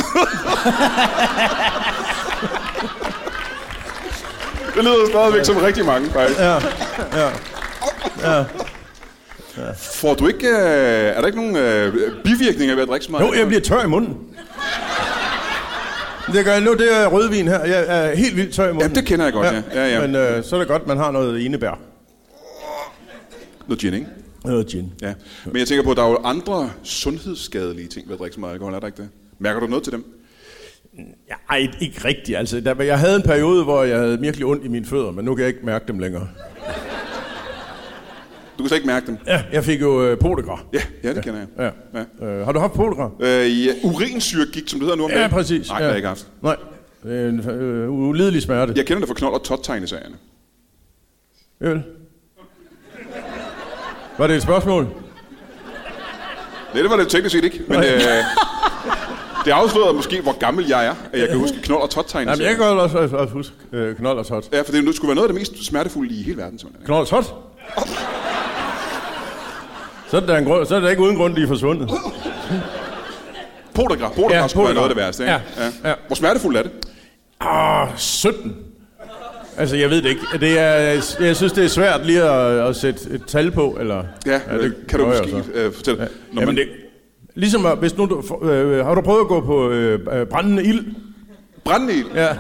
Det lyder stadigvæk som rigtig mange, faktisk. Ja. Får du ikke... er der ikke nogen bivirkninger ved at drikke så meget? Jo, jeg bliver tør i munden. Det gør jeg nu, det er rødvin her. Jeg er helt vildt tør i munden. Ja, det kender jeg godt, ja. Men så er det godt, man har noget enebær. Noget gin, ikke? Noget gin. Ja. Men jeg tænker på, at der er jo andre sundhedsskadelige ting ved at drikke så meget alkohol, er der ikke det? Mærker du noget til dem? Ja, ej, ikke rigtigt. Altså, jeg havde en periode, hvor jeg havde virkelig ondt i mine fødder, men nu kan jeg ikke mærke dem længere. Du kan så ikke mærke dem? Ja, jeg fik jo podegrar. Ja, det kender jeg. Ja. Har du haft podegrar? Ja, urinsyregigt, som det hedder nu om dagen. Ja, præcis. Nej, det har jeg ikke haft. Nej, det er en ulidelig smerte. Jeg kender det fra knold- og tot-tegneserierne. Vel. Var det et spørgsmål? Nej, det var det teknisk set ikke, men det afslørede måske, hvor gammel jeg er, at jeg kan huske knold- og tot-tegneserierne. Jamen, jeg kan også huske knold og tot. Ja, for det skulle være noget af det mest smertefulde i hele verden. Simpelthen. Knold og tot? Så er der ikke uden grund, de er forsvundet. Podegrar skulle være noget af det værste, ikke? Ja. Hvor smertefuldt er det? 17. Altså, jeg ved det ikke. Jeg synes, det er svært lige at sætte et tal på, eller... Ja, det kan du måske fortælle. Ja. Jamen, det, ligesom, hvis nu har du prøvet at gå på brændende ild? Brændende ild? Ja.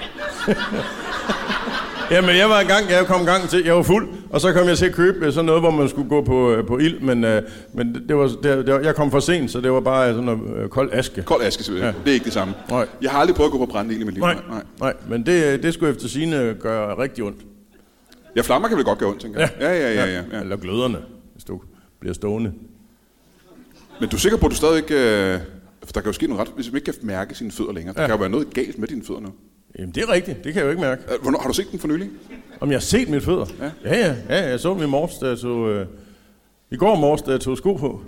Jamen, jeg kom en gang til, jeg var fuld, og så kom jeg til at købe sådan noget, hvor man skulle gå på ild, men jeg kom for sent, så det var bare sådan noget kold aske. Kold aske, selvfølgelig. Ja. Det er ikke det samme. Nej. Jeg har aldrig prøvet at gå på brændende ild i mit liv. Nej, men det skulle efter sigende gøre rigtig ondt. Ja, flammer kan vel godt gøre ondt, tænker jeg. Ja. Eller gløderne, hvis du bliver stående. Men du er sikker på, at du stadig ikke... For der kan jo ske noget ret, hvis man ikke kan mærke sine fødder længere. Der kan jo være noget galt med dine fødder nu. Jamen, det er rigtigt. Det kan jeg jo ikke mærke. Hvornår, har du set den for nylig? Om jeg har set mine fødder? Ja. Jeg så dem i morges, da jeg tog... I går morges, da jeg tog sko på.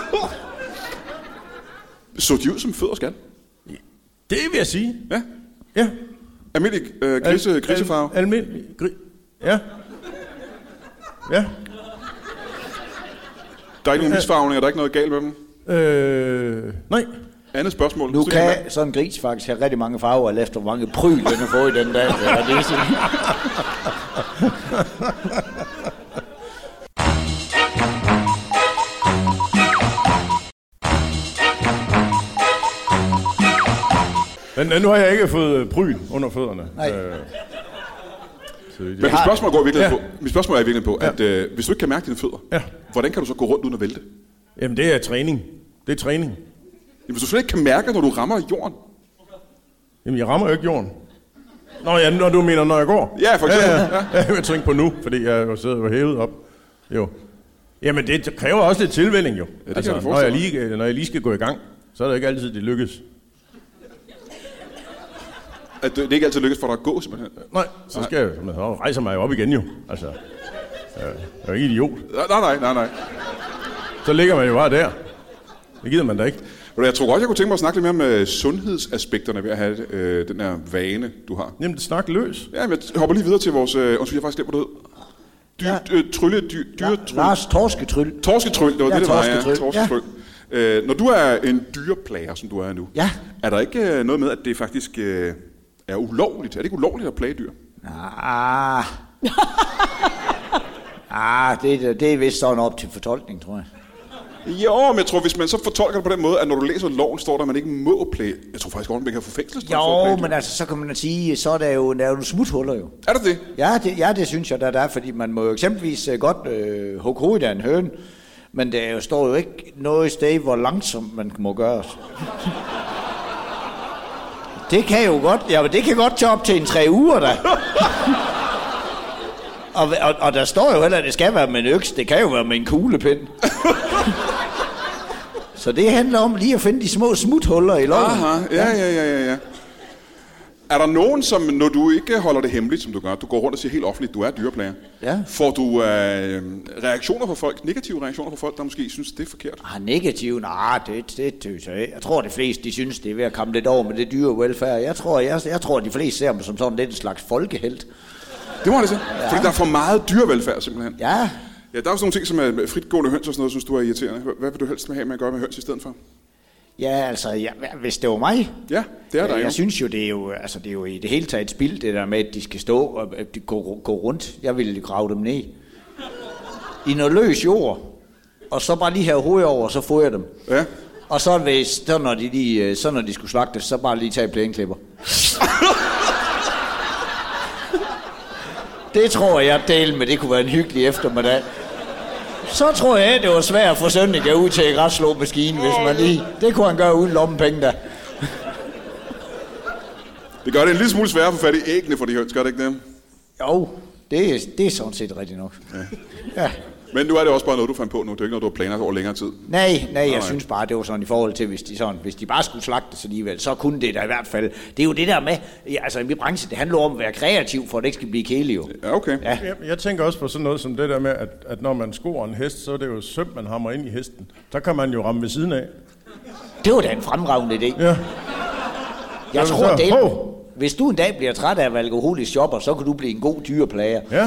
Så de ud som fødder skal? Det vil jeg sige. Ja. Almindelig grisefarve? Almindelig Ja. Der er ikke nogen misfarvninger, der er ikke noget galt med dem? Nej. Andet spørgsmål. Nu kan sådan en gris faktisk have rigtig mange farver, eller efter hvor mange pryl den har fået i den dag. Men nu har jeg ikke fået pryl under fødderne. Nej. Men mit spørgsmål er virkelig på, at hvis du ikke kan mærke dine fødder, hvordan kan du så gå rundt uden at vælte? Jamen, det er træning. Det er træning. Jamen, hvis du slet ikke kan mærke, når du rammer jorden. Jamen, jeg rammer jo ikke jorden. Nå ja, når du mener, når jeg går. Ja, for eksempel. Ja. Jeg tænker på nu, fordi jeg jo sidder jo hævet op. Jo. Jamen, det kræver også lidt tilvænning jo. Ja, det når jeg lige skal gå i gang, så er det ikke altid, det lykkes. At det ikke altid lykkes for dig at gå, simpelthen? Nej, så skal jeg rejse mig op igen jo. Altså, jeg er jo ikke idiot. Nej. Så ligger man jo bare der. Det gider man da ikke. Jeg tror godt, jeg kunne tænke mig at snakke lidt mere om sundhedsaspekterne ved at have den her vane, du har. Jamen, snak løs. Ja, men jeg hopper lige videre til vores... Undskyld, jeg faktisk glemt, hvad det hed. Lars Torsketryl. Torsketryl, det var det var, ja. Torsketryl. Ja. Når du er en dyreplager, som du er nu, er der ikke noget med, at det faktisk er ulovligt? Er det ikke ulovligt at plage dyr? Det er vist sådan op til fortolkning, tror jeg. Jo, men jeg tror, hvis man så fortolker det på den måde, at når du læser loven, står der, at man ikke må plage. Jeg tror faktisk godt, at man kan få fængselsstraf for at plage dyr. Men altså, så kan man sige, så er der jo nogle smuthuller jo. Er det det? Ja, det synes jeg, der er, fordi man må jo eksempelvis godt hugge hovedet af en høne, men der står jo ikke noget sted, hvor langsomt man må gøre. Det kan jo godt, det kan godt tage op til 3 uger, da. Og der står jo heller, at det skal være med en øks. Det kan jo være med en kuglepind. Så det handler om lige at finde de små smuthuller i loven. Aha, ja. Er der nogen, som når du ikke holder det hemmeligt, som du gør, du går rundt og siger helt offentligt, du er dyreplager, får du reaktioner fra folk, negative reaktioner fra folk, der måske synes, det er forkert? Negative? Nej, det tøser jeg. Jeg tror, de fleste, de synes, det er ved at komme lidt over med det dyrevelfærd. Jeg tror, de fleste ser dem som sådan lidt en slags folkehelt. Det må det sige. Ja. Fordi der er for meget dyrevelfærd, simpelthen. Ja. Ja, der er også nogle ting, som er fritgående høns og sådan noget, synes du er irriterende. Hvad vil du helst have med at gøre med høns i stedet for? Ja, altså, hvis det var mig... Ja, det er der jo. Jeg synes jo, det er jo i det hele taget et spil, det der med, at de skal stå og gå rundt. Jeg ville grave dem ned i noget løs jord, og så bare lige have hovedet over, og så får jeg dem. Ja. Og så når de skulle slagtes, så bare lige tage plæneklipper. Det tror jeg del med, det kunne være en hyggelig eftermiddag. Så tror jeg, det var svært at få Sønneke ud til græsslåmaskinen, hvis man lige... Det kunne han gøre uden lommepenge da. Det gør det en lille smule sværere at få fat i æggene for de høns, gør det ikke det? Jo, det er sådan set rigtigt nok. Ja. Men nu er det også bare noget, du fandt på nu. Det er ikke noget, du har planlagt over længere tid. Nej, jeg synes bare, det var sådan i forhold til, hvis de bare skulle slagtes alligevel, så kunne det da i hvert fald. Det er jo det der med, altså i min branche, det handler om at være kreativ, for at det ikke skal blive kedeligt jo. Ja, okay. Ja. Jeg tænker også på sådan noget som det der med, at når man skor en hest, så er det jo søm, man hammer ind i hesten. Der kan man jo ramme ved siden af. Det var da en fremragende idé. Ja. Jeg tror, det hvis du en dag bliver træt af at være alkoholisk shopper, så kan du blive en god dyreplager. Ja.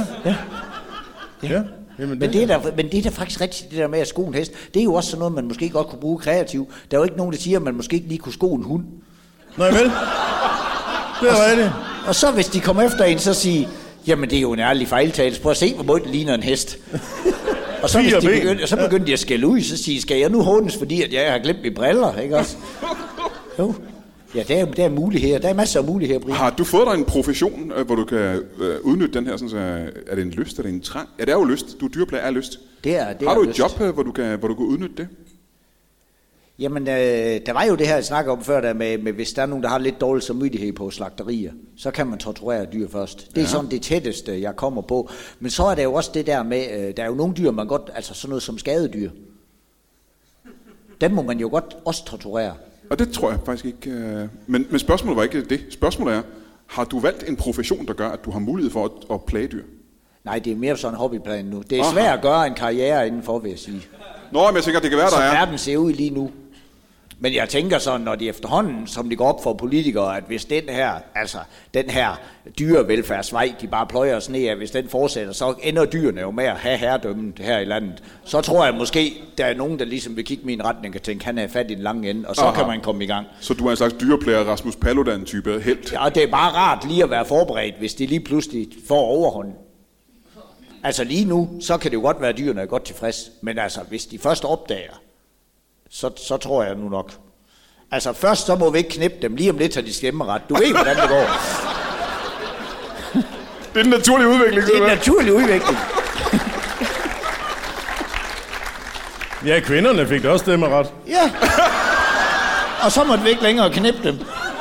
Men det er da faktisk rigtigt, det der med at sko en hest. Det er jo også sådan noget, man måske godt kunne bruge kreativt. Der er jo ikke nogen, der siger, at man måske ikke lige kunne sko en hund. Nej vel? Det er rigtigt. Og så hvis de kommer efter en, så siger jamen det er jo en ærlig fejltagelse. Prøv at se, hvor meget det ligner en hest. Og så, begyndte de at skælde ud, så siger skal jeg nu hånes, fordi at jeg har glemt mine briller, ikke også? Jo. Ja, der er muligheder. Der er masser af muligheder, Brian. Har du fået dig en profession, hvor du kan udnytte den her? Sådan, så er det en lyst, eller en trang? Ja, det er jo lyst. Du er dyreplager af lyst. Har du et job, hvor du kan udnytte det? Jamen, der var jo det her, jeg snakker om før, der med hvis der er nogen, der har lidt dårlig samvittighed på slagterier, så kan man torturere dyr først. Det er sådan det tætteste, jeg kommer på. Men så er der jo også det der med, der er jo nogle dyr, man godt, altså sådan noget som skadedyr. Dem må man jo godt også torturere. Og det tror jeg faktisk ikke. Men spørgsmålet var ikke det. Spørgsmålet er, har du valgt en profession, der gør, at du har mulighed for at plage dyr? Nej, det er mere sådan en hobbyplan nu. Det er svært at gøre en karriere indenfor, vil jeg sige. Nå, men jeg tænker, det kan være, der er. Så verden ser ud lige nu. Men jeg tænker sådan, når de efterhånden, som de går op for politikere, at hvis den her dyrevelfærdsvej, de bare pløjer os ned af, hvis den fortsætter, så ender dyrene jo med at have herredømmet her i landet. Så tror jeg måske, der er nogen, der ligesom vil kigge min retning og tænke, han er fat i den lange ende, og så kan man komme i gang. Så du er en slags dyreplager, Rasmus Paludan-type helt? Ja, det er bare rart lige at være forberedt, hvis de lige pludselig får overhånd. Altså lige nu, så kan det jo godt være, at dyrene er godt tilfreds, men altså, hvis de først opdager, så tror jeg nu nok. Altså først så må vi ikke knippe dem, lige om lidt har de stemmeret. Du ved, hvordan det går. Det er den naturlige udvikling. Det er en naturlig udvikling. Ja, kvinderne fik da også stemmeret. Ja. Og så måtte vi ikke længere knippe dem.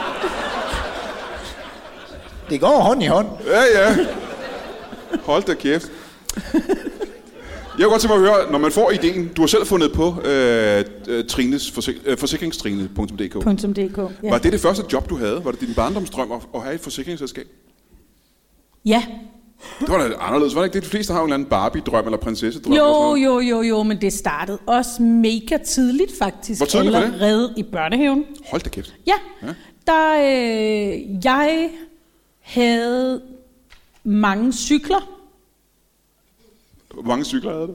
Det går hånd i hånd. Ja. Hold da kæft. Jeg kunne godt tænke mig at høre, når man får ideen, du har selv fundet på Trines forsikringstrine.dk. Ja. Var det første job, du havde? Var det din barndomsdrøm at have et forsikringsselskab? Ja. Det var da anderledes, var det ikke det? De fleste har jo en eller anden Barbie-drøm eller prinsessedrøm. Jo, men det startede også mega tidligt faktisk. Hvor tidligt var det? Allerede i børnehaven. Hold da kæft. Ja. Der, jeg havde mange cykler. Hvor mange cykler havde du?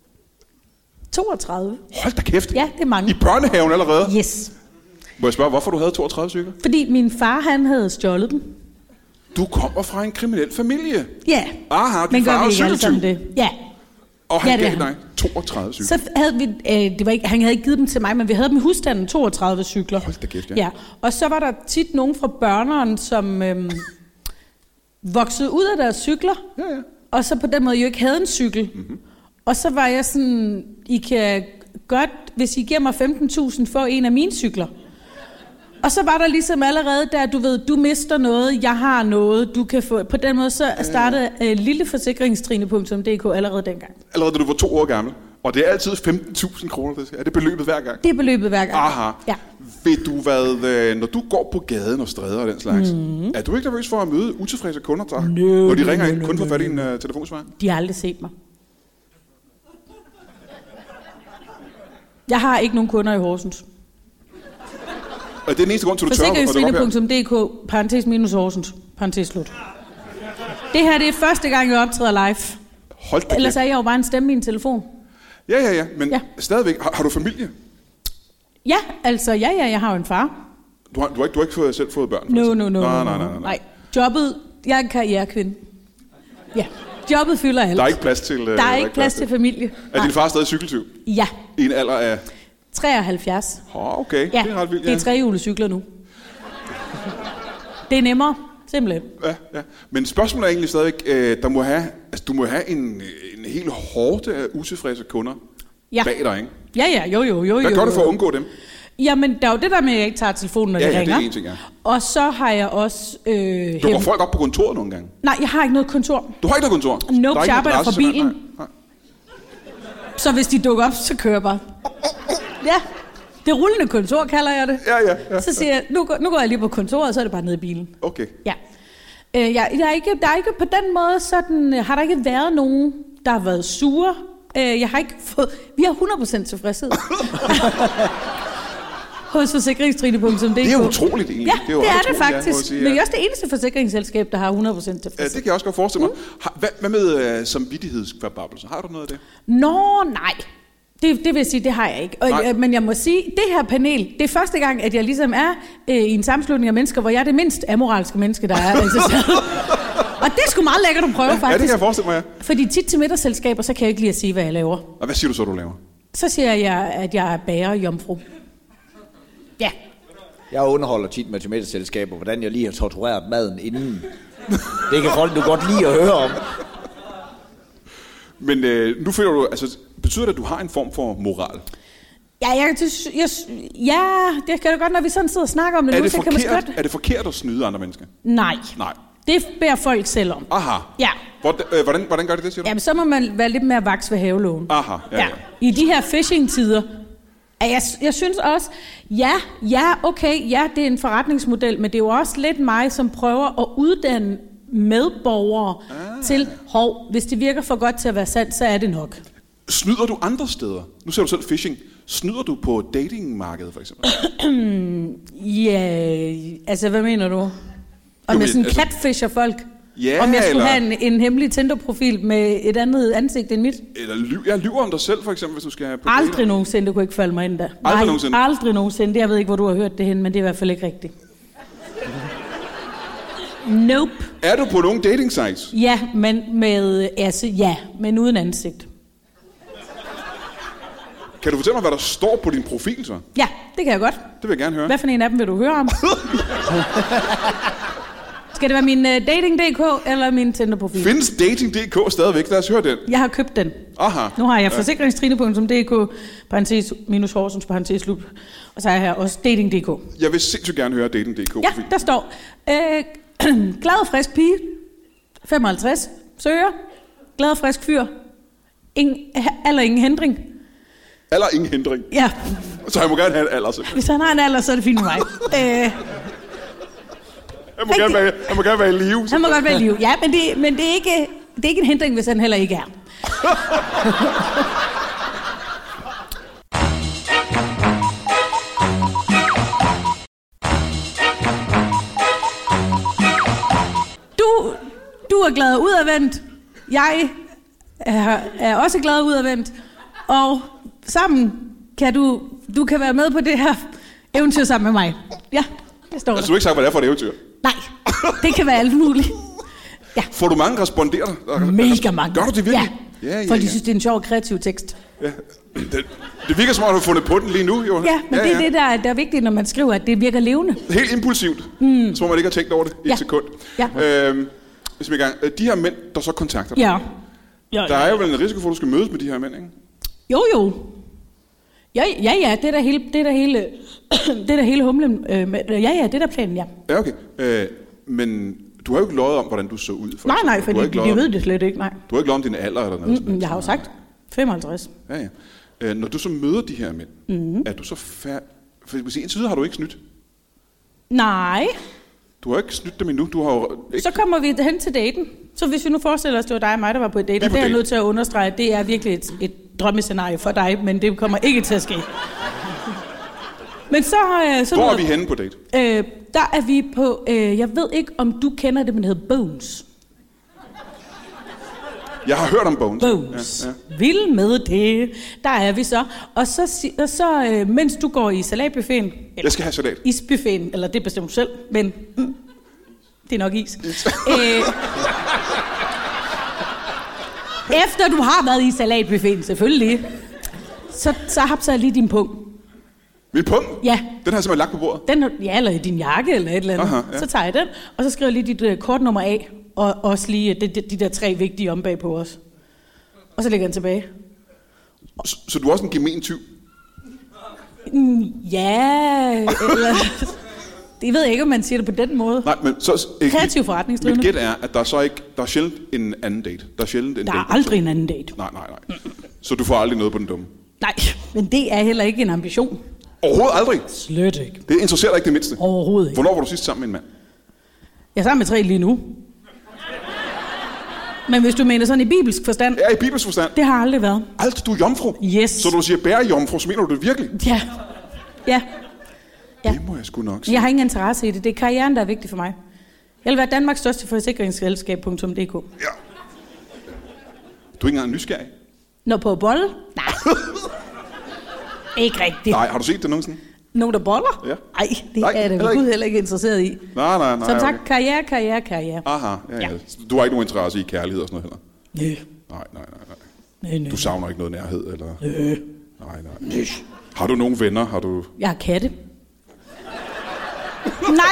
32. Hold da kæft. Ja, det er mange. I børnehaven allerede? Yes. Må jeg spørge, hvorfor du havde 32 cykler? Fordi min far, han havde stjålet dem. Du kommer fra en kriminel familie. Ja. Aha, din men far gør er vi ikke alle sammen cykeltyv. det? Ja. Og han Ja, det gav er dig 32 cykler. Så havde vi, det var ikke, han havde ikke givet dem til mig, men vi havde dem i husstanden, 32 cykler. Hold da kæft, ja. Og så var der tit nogen fra børneren, som voksede ud af deres cykler, Ja. og så på den måde jo ikke havde en cykel. Mm-hmm. Og så var jeg sådan, I kan godt, hvis I giver mig 15.000 for en af mine cykler. Og så var der ligesom allerede der, du ved, du mister noget, jeg har noget, du kan få. På den måde så startede lilleforsikringstrine.dk allerede dengang. Allerede da du var 2 år gammel. Og det er altid 15.000 kroner. Er det beløbet hver gang? Det er beløbet hver gang. Aha. Ja. Ved du hvad, når du går på gaden og stræder og den slags, er du ikke nervøs for at møde utilfredse kunder, når de ringer ind kun for fat i en telefonsvar? De har aldrig set mig. Jeg har ikke nogen kunder i Horsens. Og det er den eneste grund til, du tør at dukke op her? Forsikringstrine.dk, parentes minus Horsens, parentes slut. Det her, det er første gang, jeg optræder live. Hold da Ellers kæft. er jeg jo bare en stemme i en telefon. Ja, men Ja. stadigvæk. Har du familie? Ja, altså, jeg har jo en far. Du har ikke selv fået børn? No. Nej, jobbet, jeg er en karrierekvinde. Ja, jobbet fylder alt. Der er ikke plads til... Der er ikke plads til familie. Er din far stadig cykeltyv? Ja, I en alder af... 73. Okay, Ja, det er ret vildt. det er trehjulecykler nu. Det er nemmere, simpelthen. Ja. Men spørgsmålet er egentlig stadigvæk, du må have en helt hårde af utilfredse kunder bag dig, ikke? Ja, jo. Hvad gør du for at undgå dem? Jamen, der er jo det der med, at jeg ikke tager telefonen, når de ringer. Ja, det er en ting, ja. Og så har jeg også... Dukker folk op på kontoret nogle gange? Nej, jeg har ikke noget kontor. Du har ikke noget kontor? Nope, jeg arbejder fra bilen. Nej. Så hvis de dukker op, så kører jeg bare. Ja, det rullende kontor kalder jeg det. Ja. Så siger jeg, nu går jeg lige på kontoret, og så er det bare nede i bilen. Okay. Ja. Der er ikke på den måde sådan, har der ikke været nogen, der har været sure. Jeg har ikke fået, vi har 100% tilfredshed. Hos forsikringstrine.dk. Det er utroligt egentlig. Ja, det er det faktisk. Sige, Men jeg er også det eneste forsikringsselskab, der har 100% tilfredshed. Ja, det kan jeg også godt forestille mig. Hvad med samvittighedskvababelser? Har du noget af det? Nå, nej. Det vil jeg sige, det har jeg ikke. Men jeg må sige, det her panel, det er første gang, at jeg ligesom er i en sammenslutning af mennesker, hvor jeg er det mindst amoralske menneske, der er. Og det er sgu meget lækkert at prøve, faktisk. Ja, det kan jeg forestille mig, ja. Fordi tit til middagsselskaber, så kan jeg ikke lide at sige, hvad jeg laver. Og hvad siger du så, du laver? Så siger jeg, at jeg er bager og jomfru. Ja. Jeg underholder tit med middagsselskaber, hvordan jeg lige har tortureret maden inden. Det kan folk nu godt lide at høre om. Men nu føler du, altså, betyder det, at du har en form for moral? Ja, det kan du godt, når vi sådan sidder og snakker om det. Er det forkert at snyde andre mennesker? Nej. Nej. Det beder folk selv om. Aha. Ja. Hvordan gør det, siger du? Jamen, så må man være lidt mere vaks ved havelågen. Aha, ja. I de her phishing-tider. Jeg synes også, okay, det er en forretningsmodel, men det er jo også lidt mig, som prøver at uddanne medborgere til, hvis det virker for godt til at være sandt, så er det nok. Snyder du andre steder? Nu ser du selv phishing. Snyder du på datingmarkedet, for eksempel? Ja, altså hvad mener du? Om jeg sådan catfisher folk? Ja, om jeg skulle have en hemmelig Tinder-profil med et andet ansigt end mit? Eller jeg lyver om dig selv, for eksempel, hvis du skal have på aldrig nogensinde, det kunne ikke falde mig ind da. Aldrig nogensinde. Jeg ved ikke, hvor du har hørt det hen, men det er i hvert fald ikke rigtigt. Nope. Er du på nogle dating sites? Ja, men uden ansigt. Kan du fortælle mig, hvad der står på din profil så? Ja, det kan jeg godt. Det vil jeg gerne høre. Hvad for en af dem vil du høre om? Skal det være min dating.dk eller min Tinder-profil? Findes dating.dk stadigvæk? Lad os høre den. Jeg har købt den. Aha. Nu har jeg forsikringstrine.dk, parentes, minus Horsens, parentes, slut. Og så har jeg også dating.dk. Jeg vil sindssygt gerne høre dating.dk. Ja, der står, glad og frisk pige, 55, søger, glad og frisk fyr, alder ingen hindring. Alder ingen hindring. Ja. Så han må gerne have en alder, simpelthen. Hvis han har en alder, så er det fint med mig. Han må gerne være i live. Han må godt være i live. Ja, men det er ikke en hindring, hvis han heller ikke er. Du er glad og udadvendt. Jeg er også glad og udadvendt. Og sammen kan du kan være med på det her eventyr sammen med mig. Ja, det står der. Altså, du har ikke sagt, hvad det er for et eventyr? Nej, det kan være alt muligt. Ja. Får du mange responderende? Mega mange. Gør du det virkelig? Ja, for de synes, det er en sjov og kreativ tekst. Ja. Det virker som om, du har fundet på den lige nu, jo. Ja, men det er det, der er vigtigt, når man skriver, at det virker levende. Helt impulsivt, så må man ikke have tænkt over det i et sekund. Ja. Hvis vi er i gang. De her mænd, der så kontakter dig. Ja. Der er jo vel en risiko for, at du skal mødes med de her mænd, ikke? Jo. Ja, det er der hele humlen. Ja, det er der planen, ja. Ja, okay. Men du har jo ikke løjet om, hvordan du så ud. Nej, for de ved det slet ikke, nej. Du har ikke løjet om din alder eller noget? Jeg har jo sagt 55. Ja. Når du så møder de her mænd, er du så færdig? For indtil videre har du ikke snydt. Nej. Du har ikke snydt dem endnu. Du har jo ikke... Så kommer vi hen til daten. Så hvis vi nu forestiller os, det var dig og mig, der var på et date, og det er jeg nødt til at understrege, at det er virkelig et drømmescenarie for dig, men det kommer ikke til at ske. Men så hvor er vi henne på date? Der er vi på, jeg ved ikke, om du kender det, men det hedder Bones. Jeg har hørt om Bones. Bones. Ja. Vild med det. Der er vi så. Og så mens du går i salatbuffeten... Jeg skal have salat. Isbuffeten, eller det bestemmer du selv, men det er nok is. Efter du har været i salatbuffeten, selvfølgelig, så hapser jeg lige din pung. Min pung? Ja. Den har jeg simpelthen lagt på bordet? Eller i din jakke eller et eller andet. Aha, ja. Så tager jeg den, og så skriver jeg lige dit kortnummer af, og også lige de der 3 vigtige om bag på os. Og så lægger jeg den tilbage. Så du er også en gemen tyv? Ja, eller... Det ved jeg ikke, om man siger det på den måde. Nej, men så... Kreativ forretningsdrivende. Mit gæt er, at der er sjældent en anden date. Der er aldrig en anden date. Nej. Så du får aldrig noget på den dumme? Nej, men det er heller ikke en ambition. Overhovedet aldrig? Slet ikke. Det interesserer dig ikke det mindste? Overhovedet ikke. Hvornår var du sidst sammen med en mand? Jeg er sammen med 3 lige nu. Men hvis du mener sådan i bibelsk forstand... Ja, i bibelsk forstand. Det har aldrig været. Aldrig? Du er jomfru? Yes. Så du siger bærejomfru, så mener du det virkelig? Ja. Det må jeg sgu nok sige. Jeg har ingen interesse i det. Det er karrieren, der er vigtig for mig. Jeg vil være Danmarks største forsikringsselskab.dk. Ja. Du er ikke engang nysgerrig? Nå, på bolle? Nej. Ikke rigtigt. Nej, har du set det nogensinde? Nogen, der boller? Ja. Nej, det er jeg da heller ikke interesseret i. Nej. Som sagt, karriere. Aha, ja. Du har ikke nogen interesse i kærlighed og sådan noget heller? Nej. Du savner ikke noget nærhed, eller? Nej. Har du nogen venner? Jeg har katte. Nej!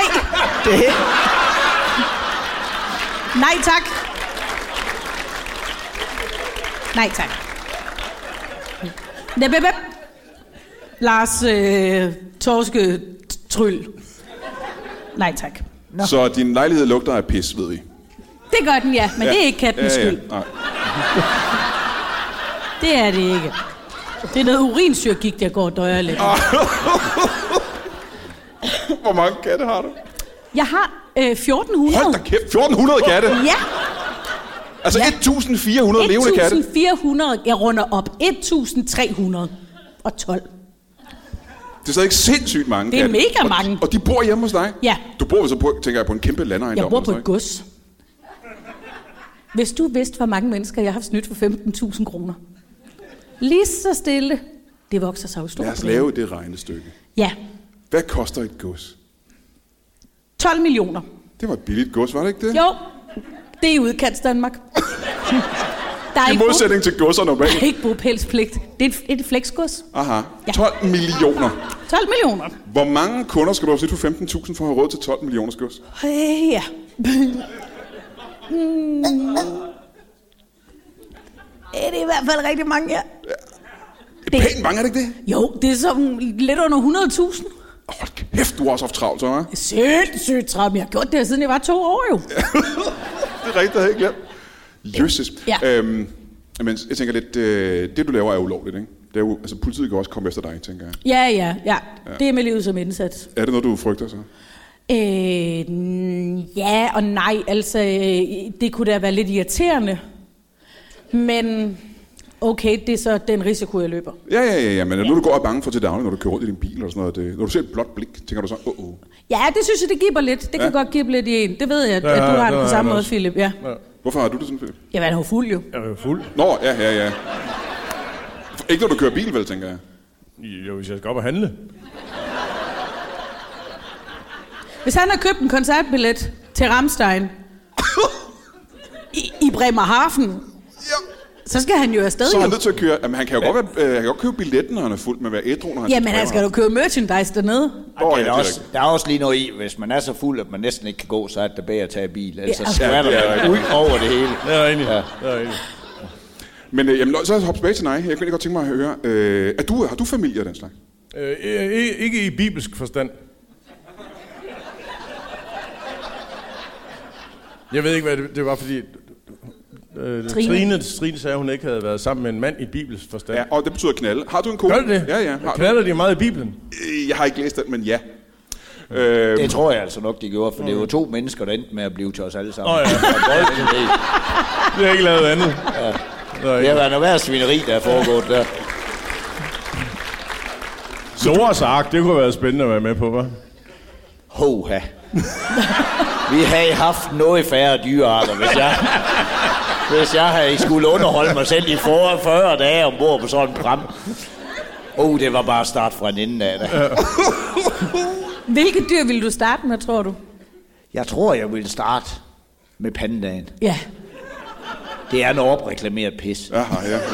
Nej, tak. Nej, tak. Lars Torske Tryl. Nej, tak. Nå. Så din lejlighed lugter af pis, ved vi? Det gør den, ja. Men det er ikke kattens skyld. Nej. Det er det ikke. Det er noget urinsyrgigt, jeg går og døjer lidt. Hvor mange katte har du? Jeg har 1400. Hold da kæft, 1400 katte? Ja. Altså 1400 levende katte? 1400, jeg runder op. 1312. Det er så ikke sindssygt mange katte. Det er katte. mega mange. Og de bor hjemme hos dig? Ja. Du bor så på, tænker jeg, på en kæmpe landejendom? Jeg bor på et gods. Hvis du vidste, hvor mange mennesker jeg har snydt for 15.000 kroner. Lige så stille. Det vokser sig jo stort. Lad os lave det regnestykke. Ja. Hvad koster et gods? 12 millioner. Det var et billigt gods, var det ikke det? Jo, det er i udkants Danmark. I modsætning til godser normalt. Der er ikke bopælspligt. Det er et flexgods. Aha. 12 millioner. 12 millioner. Hvor mange kunder skal du have set for 15.000 for at have råd til 12 millioner gods? Ja. Det er i hvert fald rigtig mange, ja. Det er pænt mange, er det ikke det? Jo, det er sådan lidt under 100.000. Hold kæft, du har også haft travlt, så, hva'? Sygt travlt. Jeg har gjort det, siden jeg var 2 år, jo. Det er rigtigt, jeg havde ikke glemt. Jøsses. Ja. Men jeg tænker lidt, det du laver er ulovligt, ikke? Det er jo, altså, politiet kan også komme efter dig, tænker jeg. Ja. Det er med livet som indsats. Er det noget, du frygter så? Ja og nej. Altså, det kunne da være lidt irriterende. Men okay, det er så den risiko, jeg løber. Ja, men nu du går og er bange for til daglig, når du kører rundt i din bil eller sådan noget. Når du ser et blåt blik, tænker du så, Ja, det synes jeg, det giver lidt. Det kan godt give lidt i en. Det ved jeg, at du har det på samme måde, Philip. Ja. Hvorfor har du det sådan, Philip? Jeg er jo fuld, jo. Jeg er jo fuld. Nå, ja. Ikke når du kører bil, vel, tænker jeg. Jo, hvis jeg skal op og handle. Hvis han har købt en koncertbillet til Rammstein i Bremerhaven, så skal han jo afsted. Så er han nødt til at køre. Jamen, han kan jo godt købe billetten, når han er fuld, men være ædru, når han Jamen, han skal jo købe merchandise dernede. Der er også lige noget i, hvis man er så fuld, at man næsten ikke kan gå, så er det bedre at tage bil. Ellers så skvatter der ud over det hele. Det er rigtigt. Men jamen, så hop tilbage til dig. Jeg kunne godt tænke mig at høre. Har du familie af den slags? Ikke i bibelsk forstand. Jeg ved ikke, hvad det var, fordi Trine sagde, at hun ikke havde været sammen med en mand i bibelsk forstand. Ja, og det betyder knalde. Har du en kone? Gør det? Ja. Knaller de meget i Bibelen? Jeg har ikke læst den, men ja. Det tror jeg altså nok, de gjorde, for det var 2 mennesker, der endte med at blive til os alle sammen. Ja. Det har ikke lavet andet. Ja. Det har været noget værd svineri, der er foregået der. Noahs ark, det kunne have været spændende at være med på, hva'? Hoha. Vi havde haft noget færre dyrearter, hvis jeg havde skulle underholde mig selv i 40 dage ombord på sådan et program. Det var bare start fra en ende af det. Hvilke dyr ville du starte med, tror du? Jeg tror, jeg ville starte med pandaen. Ja. Det er noget opreklameret pis. Ja.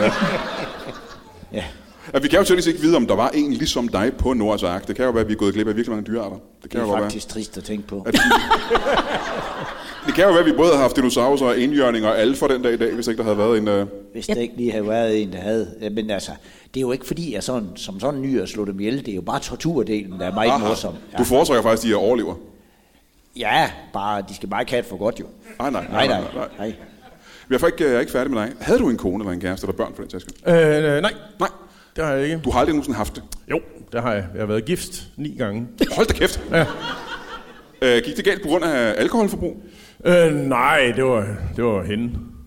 Ja, vi kan jo tydeligvis ikke vide, om der var en ligesom dig på Noahs ark. Det kan jo være, at vi er gået glip af virkelig mange dyrearter. Det er faktisk trist at tænke på. Det kan jo være, at vi både har haft dinosaurer og enhjørninger og alle for den dag i dag, hvis ikke der havde været en... Hvis der ikke lige havde været en, der havde... Men altså, det er jo ikke fordi, jeg som sådan ny at slå dem ihjel. Det er jo bare torturdelen, der er meget morsom. Ja. Du foretrækker faktisk, at de overlever? Ja, de skal bare ikke have det for godt, jo. Nej. Jeg er ikke færdig med dig. Havde du en kone eller en kæreste eller børn for den sags skyld? Nej. Det har jeg ikke. Du har aldrig nogensinde haft det? Jo, det har jeg. Jeg har været gift 9 gange. Hold da kæft. Ja. Gik det galt på grund af alkoholforbrug? Nej, det var hende.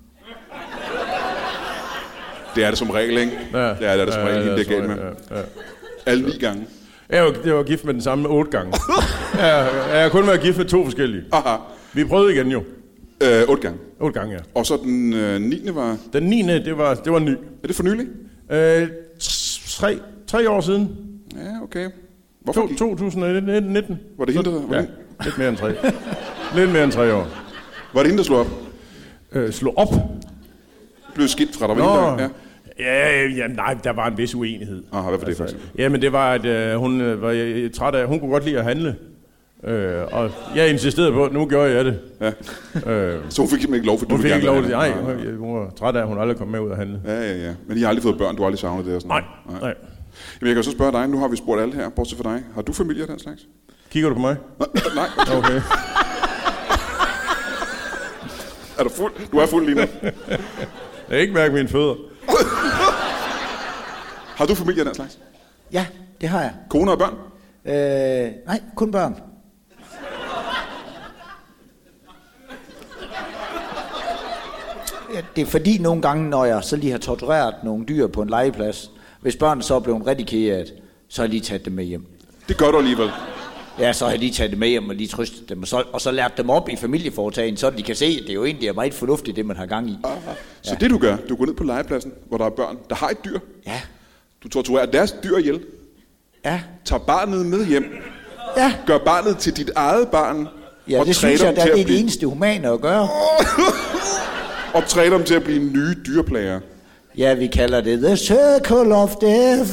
Det er det som regel, ikke? Ja, det er det som regel, hende det er galt med. Ja. Alle 9 gange. Jeg var gift med den samme 8 gange. Jeg har kun været gift med 2 forskellige. Aha. Vi prøvede igen jo. 8 gange? 8 gange, ja. Og så den 9. var? Den 9. det var ny. Er det for nylig? 3 år siden. Ja, okay. Hvorfor 2019. Var det hende, der... Ja, lidt mere end 3. Lidt mere end 3 år. Var det hende, der slog op? Slå op? Blev skilt fra dig? Ja, nej, der var en vis uenighed. Aha, hvad var det for eksempel? Jamen, det var, at hun var træt af, hun kunne godt lide at handle. Og jeg insisterede på, at nu gjorde jeg det. Ja. Så hun fik simpelthen ikke lov, for du ville gerne handle? Nej, hun var træt af, at hun aldrig kom med ud at handle. Ja. Men I har aldrig fået børn, du har aldrig savnet det og sådan Nej. Jamen, jeg kan så spørge dig, nu har vi spurgt alle her, bortset fra dig. Har du familie af den slags? Kigger du på mig? Nej. Okay. Er du fuld? Du er fuld lige nu. Jeg kan ikke mærke mine fødder. Har du familie af den slags? Ja, det har jeg. Kone og børn? Nej, kun børn. Ja, det er fordi nogle gange, når jeg så lige har tortureret nogle dyr på en legeplads, hvis børn så er blevet rigtig kede af det, så har jeg lige taget dem med hjem. Det gør du alligevel? Ja, så har jeg lige taget dem med hjem og lige trøstet dem, og så lært dem op i familieforetagen, så de kan se, at det jo egentlig er meget fornuftigt, det man har gang i. Aha. Så det du gør, du går ned på legepladsen, hvor der er børn, der har et dyr. Ja. Du torturerer deres dyr ihjel. Ja. Tager barnet med hjem. Ja. Gør barnet til dit eget barn. Ja, og det synes jeg, det er det eneste humane at gøre. og træne dem til at blive nye dyreplager. Ja, vi kalder det The Circle of Death.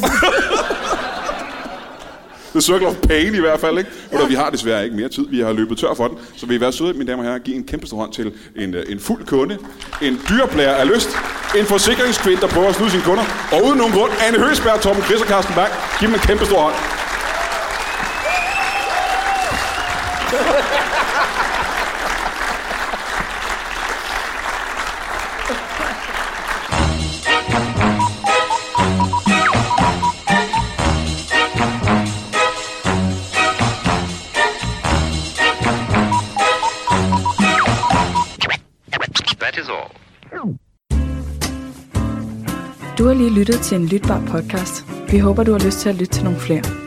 The Circle of Pain i hvert fald, ikke? Ja. Vi har desværre ikke mere tid. Vi har løbet tør for den. Så vil I være søde, mine damer og herrer, give en kæmpe stor hånd til en fuld kunde, en dyreplager af lyst, en forsikringskvinde, der prøver at snyde sine kunder, og uden nogen grund, Anne Høgsberg, Torben Chris og Carsten Bang. Giv dem en kæmpe stor hånd. Du har lige lyttet til en lytbar podcast. Vi håber, du har lyst til at lytte til nogle flere.